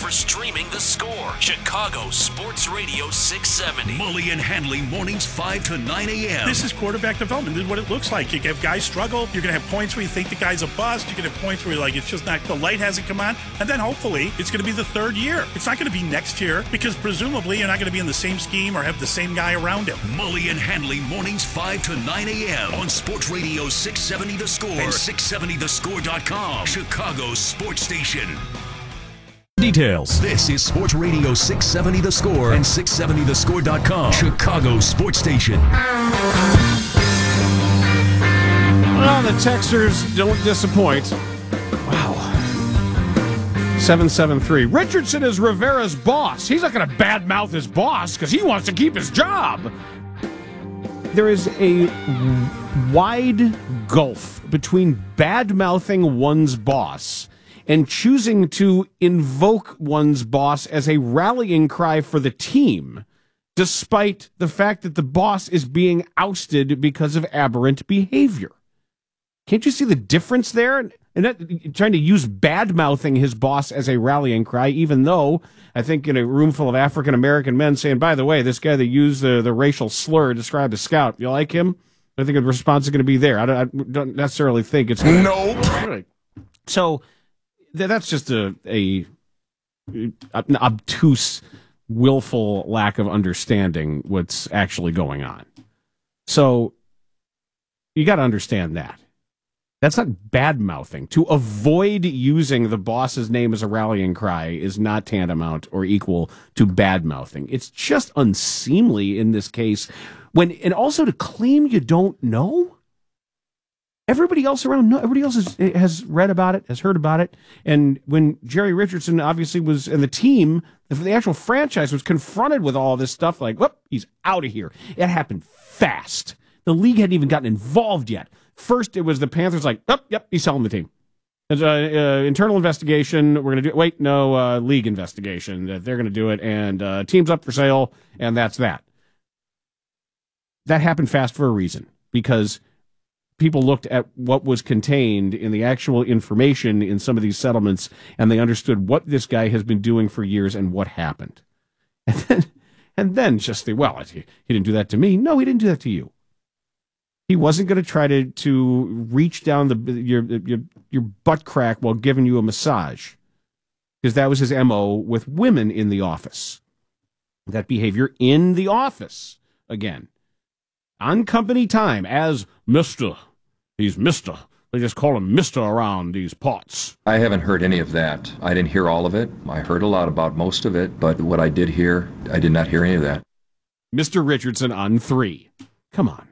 for streaming The Score. Chicago Sports Radio six seventy. Mully and Hanley mornings five to nine a.m. This is quarterback development. This is what it looks like. You have guys struggle. You're going to have points where you think the guy's a bust. You're going to have points where you're like, it's just not, the light hasn't come on. And then hopefully it's going to be the third year. It's not going to be next year because presumably you're not going to be in the same scheme or have the same guy around him. Mully and Hanley mornings five to nine a.m. on Sports Radio six seventy The Score and six seventy the score dot com. Chicago's sports station. Details. This is Sports Radio six seventy The Score and six seventy the score dot com. Chicago's sports station. Well, the Texters don't disappoint. Wow. seven seven three. Richardson is Rivera's boss. He's not going to badmouth his boss because he wants to keep his job. There is a wide gulf between bad-mouthing one's boss and choosing to invoke one's boss as a rallying cry for the team, despite the fact that the boss is being ousted because of aberrant behavior. Can't you see the difference there? And that, trying to use bad-mouthing his boss as a rallying cry, even though I think in a room full of African-American men saying, by the way, this guy that used the, the racial slur described a scout, you like him? I think the response is going to be there. I don't, I don't necessarily think it's going to... Nope. So th- that's just a, a an obtuse, willful lack of understanding what's actually going on. So you got to understand that. That's not bad-mouthing. To avoid using the boss's name as a rallying cry is not tantamount or equal to bad-mouthing. It's just unseemly in this case. When and also to claim you don't know? Everybody else around, know, everybody else has, has read about it, has heard about it. And when Jerry Richardson obviously was, and the team, the, the actual franchise was confronted with all this stuff, like, whoop, he's out of here. It happened fast. The league hadn't even gotten involved yet. First, it was the Panthers like, oh, yep, he's selling the team. There's an uh, internal investigation. We're going to do it. Wait, no, uh, league investigation. That they're going to do it, and uh, team's up for sale, and that's that. That happened fast for a reason, because people looked at what was contained in the actual information in some of these settlements, and they understood what this guy has been doing for years and what happened. And then, and then just the, well, he, he didn't do that to me. No, he didn't do that to you. He wasn't going to try to to reach down the your your your butt crack while giving you a massage, because that was his M O with women in the office. That behavior in the office, again, on company time as Mister He's Mister They just call him Mister around these parts. I haven't heard any of that. I didn't hear all of it. I heard a lot about most of it, but what I did hear, I did not hear any of that. Mister Richardson on three. Come on.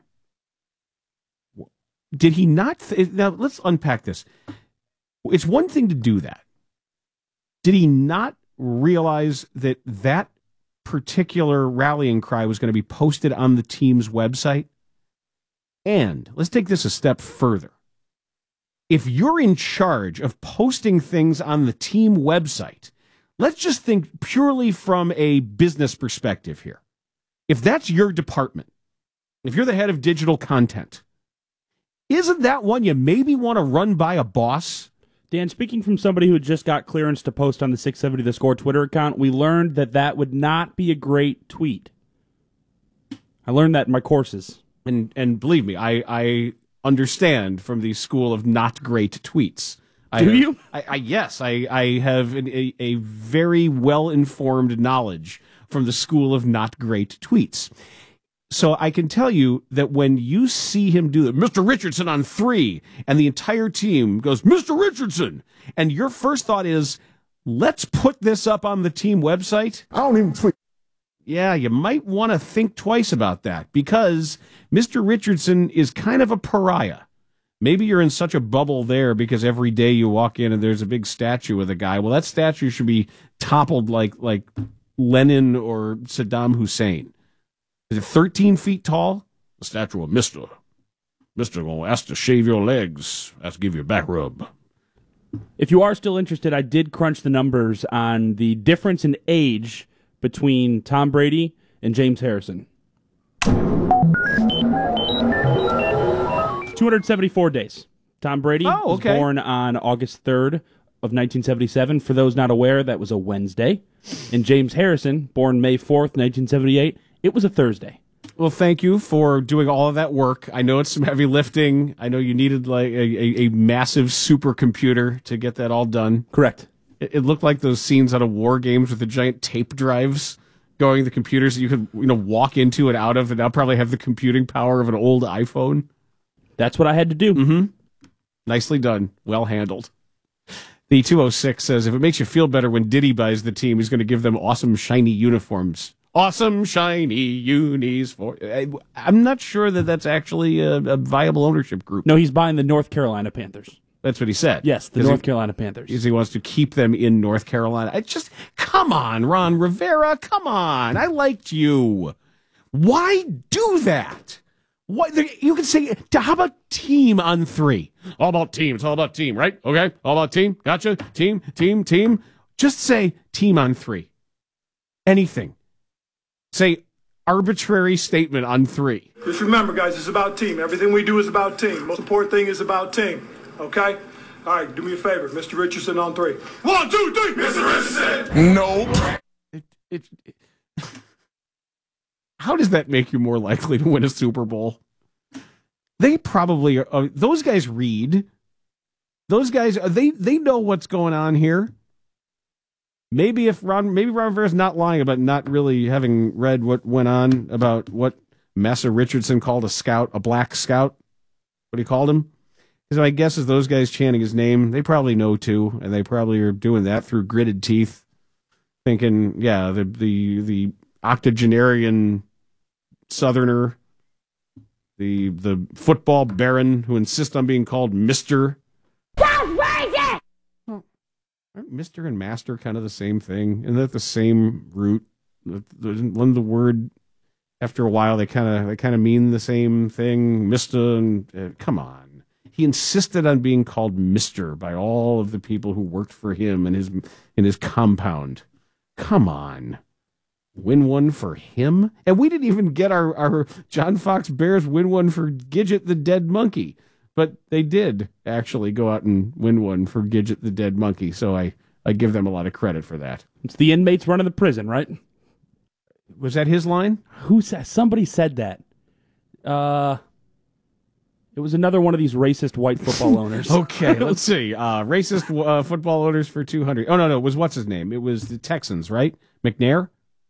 Did he not? Th- now, let's unpack this. It's one thing to do that. Did he not realize that that particular rallying cry was going to be posted on the team's website? And let's take this a step further. If you're in charge of posting things on the team website, let's just think purely from a business perspective here. If that's your department, if you're the head of digital content, isn't that one you maybe want to run by a boss? Dan, speaking from somebody who just got clearance to post on the six seventy The Score Twitter account, we learned that that would not be a great tweet. I learned that in my courses. And and believe me, I, I understand from the school of not great tweets. Do I, you? I, I yes, I, I have an, a, a very well-informed knowledge from the school of not great tweets. So I can tell you that when you see him do that, Mister Richardson on three, and the entire team goes, Mister Richardson, and your first thought is, let's put this up on the team website. I don't even tweet. Yeah, you might want to think twice about that, because Mister Richardson is kind of a pariah. Maybe you're in such a bubble there because every day you walk in and there's a big statue of the guy. Well, that statue should be toppled like like Lenin or Saddam Hussein. Is it thirteen feet tall? The statue of Mister Mister gonna ask to shave your legs. Has to give you a back rub. If you are still interested, I did crunch the numbers on the difference in age between Tom Brady and James Harrison. two hundred seventy-four days. Tom Brady oh, okay. was born on August third, of nineteen seventy-seven. For those not aware, that was a Wednesday. And James Harrison, born May fourth, nineteen seventy-eight, it was a Thursday. Well, thank you for doing all of that work. I know it's some heavy lifting. I know you needed like a, a, a massive supercomputer to get that all done. Correct. It, it looked like those scenes out of War Games with the giant tape drives going, the computers that you could you know walk into and out of, and now probably have the computing power of an old iPhone. That's what I had to do. Mm-hmm. Nicely done. Well handled. The two oh six says, if it makes you feel better when Diddy buys the team, he's going to give them awesome, shiny uniforms. Awesome, shiny unis. For I, I'm not sure that that's actually a, a viable ownership group. No, he's buying the North Carolina Panthers. That's what he said. Yes, the North he, Carolina Panthers. Because he wants to keep them in North Carolina. I just, come on, Ron Rivera, come on. I liked you. Why do that? What you can say, how about team on three? All about team. It's all about team, right? Okay, all about team. Gotcha. Team, team, team. Just say team on three. Anything. Say arbitrary statement on three. Just remember, guys, it's about team. Everything we do is about team. Most important thing is about team. Okay? All right, do me a favor. Mister Richardson on three. One, two, three. Mister Richardson. Nope. It, it, it, how does that make you more likely to win a Super Bowl? They probably are. Uh, those guys read. Those guys, they they know what's going on here. Maybe if Ron, maybe Ron Rivera's not lying about not really having read what went on about what Massa Richardson called a scout, a black scout, what he called him. Because my guess is those guys chanting his name, they probably know too, and they probably are doing that through gritted teeth, thinking, yeah, the the the octogenarian Southerner, the the football baron who insists on being called Mister Aren't Mister and Master kind of the same thing? Isn't that the same root? One the word after a while they kind of they kind of mean the same thing. Mister and uh, come on, he insisted on being called Mister by all of the people who worked for him in his in his compound. Come on, win one for him, and we didn't even get our our John Fox Bears win one for Gidget the dead monkey. But they did actually go out and win one for Gidget the dead monkey, so I, I give them a lot of credit for that. It's the inmates running the prison, right? Was that his line? Who said? Somebody said that. Uh, it was another one of these racist white football owners. Okay, let's see. Uh, racist uh, football owners for two hundred. Oh, no, no, it was what's his name? It was the Texans, right? McNair?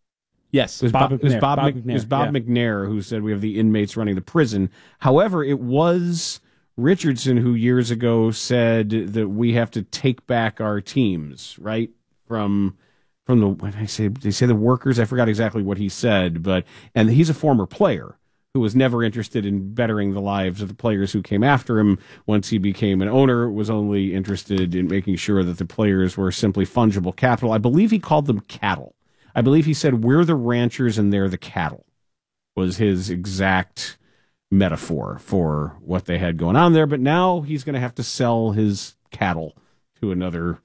Yes, it was Bob, Bob, McNair. it was Bob, Bob Mc, McNair. It was Bob yeah. McNair who said we have the inmates running the prison. However, it was Richardson who years ago said that we have to take back our teams, right? From from the what did I say they say the workers. I forgot exactly what he said, but and he's a former player who was never interested in bettering the lives of the players who came after him. Once he became an owner, was only interested in making sure that the players were simply fungible capital. I believe he called them cattle. I believe he said we're the ranchers and they're the cattle. Was his exact metaphor for what they had going on there, but now he's going to have to sell his cattle to another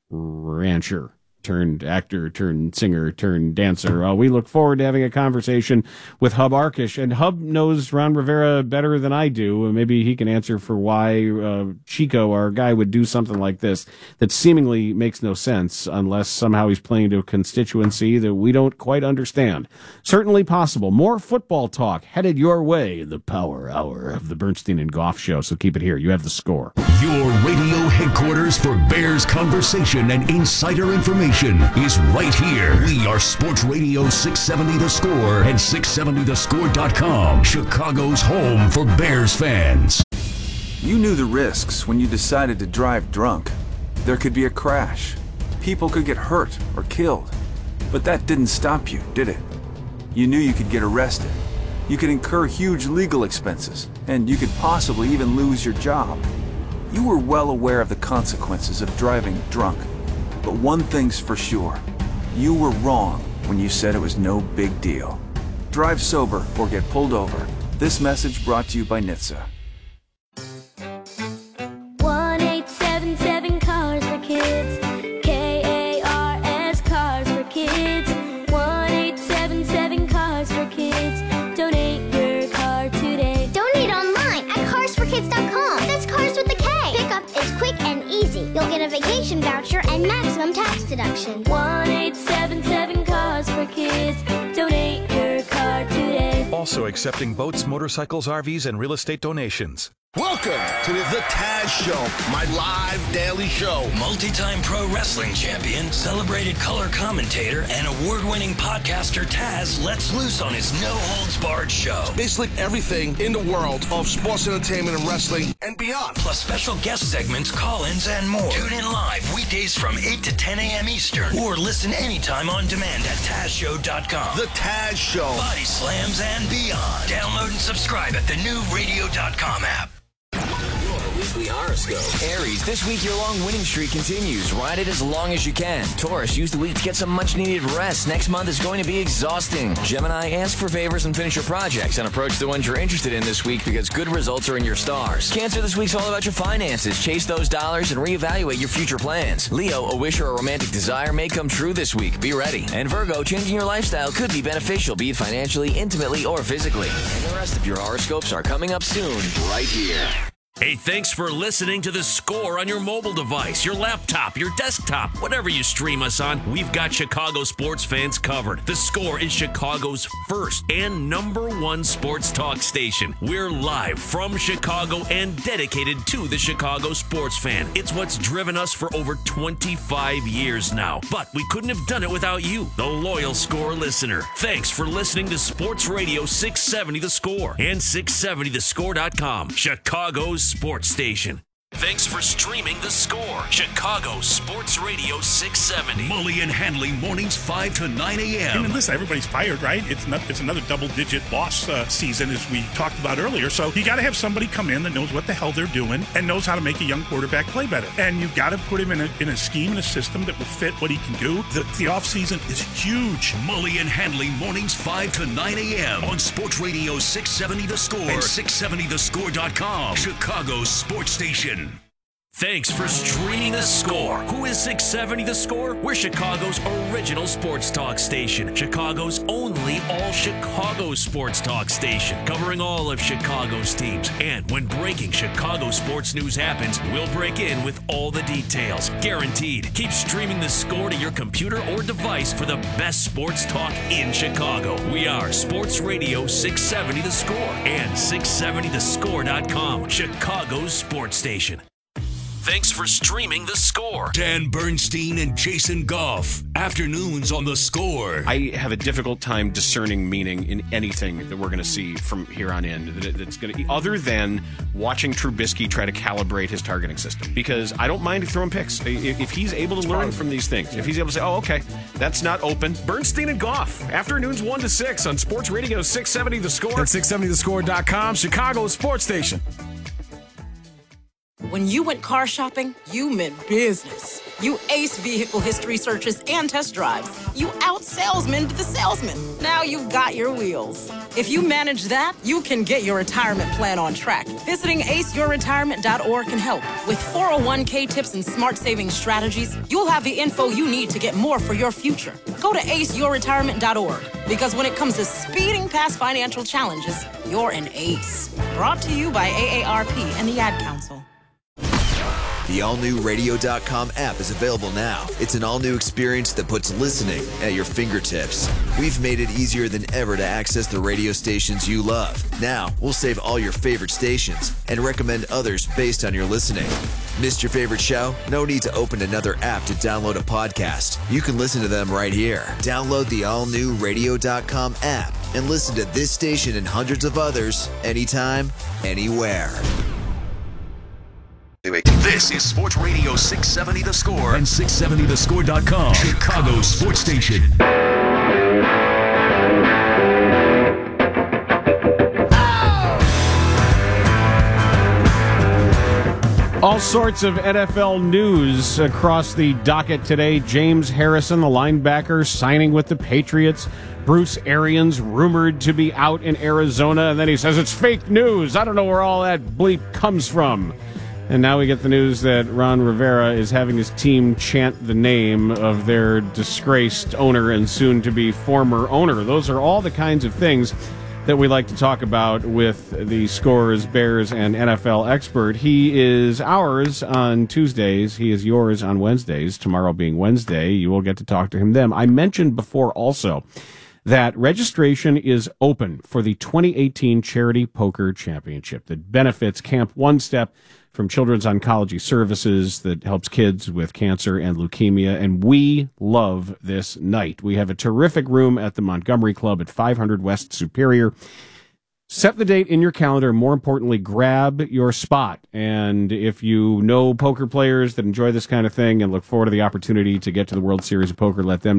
rancher turned actor turned singer turned dancer. Uh, we look forward to having a conversation with Hub Arkish, and Hub knows Ron Rivera better than I do. Maybe he can answer for why uh, Chico, our guy, would do something like this that seemingly makes no sense unless somehow he's playing to a constituency that we don't quite understand. Certainly possible. More football talk headed your way in the Power Hour of the Bernstein and Goff Show, so keep it here. You have the score. Your radio headquarters for Bears conversation and insider information is right here. We are Sports Radio six seventy The Score and six seventy the score dot com, Chicago's home for Bears fans. You knew the risks when you decided to drive drunk. There could be a crash. People could get hurt or killed. But that didn't stop you, did it? You knew you could get arrested. You could incur huge legal expenses, and you could possibly even lose your job. You were well aware of the consequences of driving drunk. But one thing's for sure, you were wrong when you said it was no big deal. Drive sober or get pulled over. This message brought to you by N H T S A. one eight seven seven Cars for Kids. K A R S Cars for Kids. one eight seven seven Cars for Kids. Donate your car today. Donate online at cars for kids dot com. That's cars with a K. Pickup is quick and easy. You'll get a vacation voucher seduction. one eight seven seven Cars for Kids. Donate your car today. Also accepting boats, motorcycles, R Vs, and real estate donations. Welcome to the Taz Show, my live daily show. Multi-time pro wrestling champion, celebrated color commentator, and award-winning podcaster Taz lets loose on his no-holds-barred show. Basically everything in the world of sports entertainment and wrestling and beyond. Plus special guest segments, call-ins, and more. Tune in live weekdays from eight to ten a.m. Eastern. Or listen anytime on demand at Taz Show dot com. The Taz Show. Body slams and beyond. Download and subscribe at the new radio dot com app. Weekly horoscope. Aries, this week your long winning streak continues. Ride it as long as you can. Taurus, use the week to get some much needed rest. Next month is going to be exhausting. Gemini, ask for favors and finish your projects and approach the ones you're interested in this week because good results are in your stars. Cancer, this week's all about your finances. Chase those dollars and reevaluate your future plans. Leo, a wish or a romantic desire may come true this week. Be ready. And Virgo, changing your lifestyle could be beneficial, be it financially, intimately, or physically. And the rest of your horoscopes are coming up soon, right here. Hey, thanks for listening to The Score on your mobile device, your laptop, your desktop, whatever you stream us on. We've got Chicago sports fans covered. The Score is Chicago's first and number one sports talk station. We're live from Chicago and dedicated to the Chicago sports fan. It's what's driven us for over twenty-five years now. But we couldn't have done it without you, the loyal Score listener. Thanks for listening to Sports Radio six seventy The Score and six seventy the score dot com, Chicago's sports station. Thanks for streaming The Score, Chicago Sports Radio six seventy. Mully and Handley mornings five to nine a.m. I mean, listen, everybody's fired, right? It's not. It's another double-digit loss uh, season, as we talked about earlier. So you got to have somebody come in that knows what the hell they're doing and knows how to make a young quarterback play better. And you got to put him in a, in a scheme and a system that will fit what he can do. The, the offseason is huge. Mully and Handley mornings five to nine a.m. on Sports Radio six seventy The Score and six seventy the score dot com, Chicago's sports station. Thanks for streaming The Score. Who is six seventy The Score? We're Chicago's original sports talk station. Chicago's only all-Chicago sports talk station. Covering all of Chicago's teams. And when breaking Chicago sports news happens, we'll break in with all the details. Guaranteed. Keep streaming The Score to your computer or device for the best sports talk in Chicago. We are Sports Radio six seventy The Score and six seventy the score dot com, Chicago's sports station. Thanks for streaming The Score. Dan Bernstein and Jason Goff. Afternoons on The Score. I have a difficult time discerning meaning in anything that we're going to see from here on in. That's going to, other than watching Trubisky try to calibrate his targeting system, because I don't mind throwing picks if he's able to learn from these things. If he's able to say, "Oh, okay, that's not open." Bernstein and Goff. Afternoons one to six on Sports Radio six seventy The Score and six seventy the score dot com, Chicago's sports station. When you went car shopping, you meant business. You aced vehicle history searches and test drives. You out-salesmaned the salesman. Now you've got your wheels. If you manage that, you can get your retirement plan on track. Visiting ace your retirement dot org can help. With four oh one k tips and smart saving strategies, you'll have the info you need to get more for your future. Go to ace your retirement dot org, because when it comes to speeding past financial challenges, you're an ace. Brought to you by A A R P and the Ad Council. The all-new radio dot com app is available now. It's an all-new experience that puts listening at your fingertips. We've made it easier than ever to access the radio stations you love. Now, we'll save all your favorite stations and recommend others based on your listening. Missed your favorite show? No need to open another app to download a podcast. You can listen to them right here. Download the all-new radio dot com app and listen to this station and hundreds of others anytime, anywhere. This is Sports Radio six seventy The Score and six seventy the score dot com, Chicago's sports station. All sorts of N F L news across the docket today. James Harrison, the linebacker, signing with the Patriots. Bruce Arians rumored to be out in Arizona, and then he says it's fake news. I don't know where all that bleep comes from. And now we get the news that Ron Rivera is having his team chant the name of their disgraced owner and soon-to-be former owner. Those are all the kinds of things that we like to talk about with the Scores, Bears, and N F L expert. He is ours on Tuesdays. He is yours on Wednesdays. Tomorrow being Wednesday, you will get to talk to him then. I mentioned before also that registration is open for the twenty eighteen Charity Poker Championship that benefits Camp One Step from Children's Oncology Services that helps kids with cancer and leukemia, and we love this night. We have a terrific room at the Montgomery Club at five hundred West Superior. Set the date in your calendar. More importantly, grab your spot. And if you know poker players that enjoy this kind of thing and look forward to the opportunity to get to the World Series of Poker, let them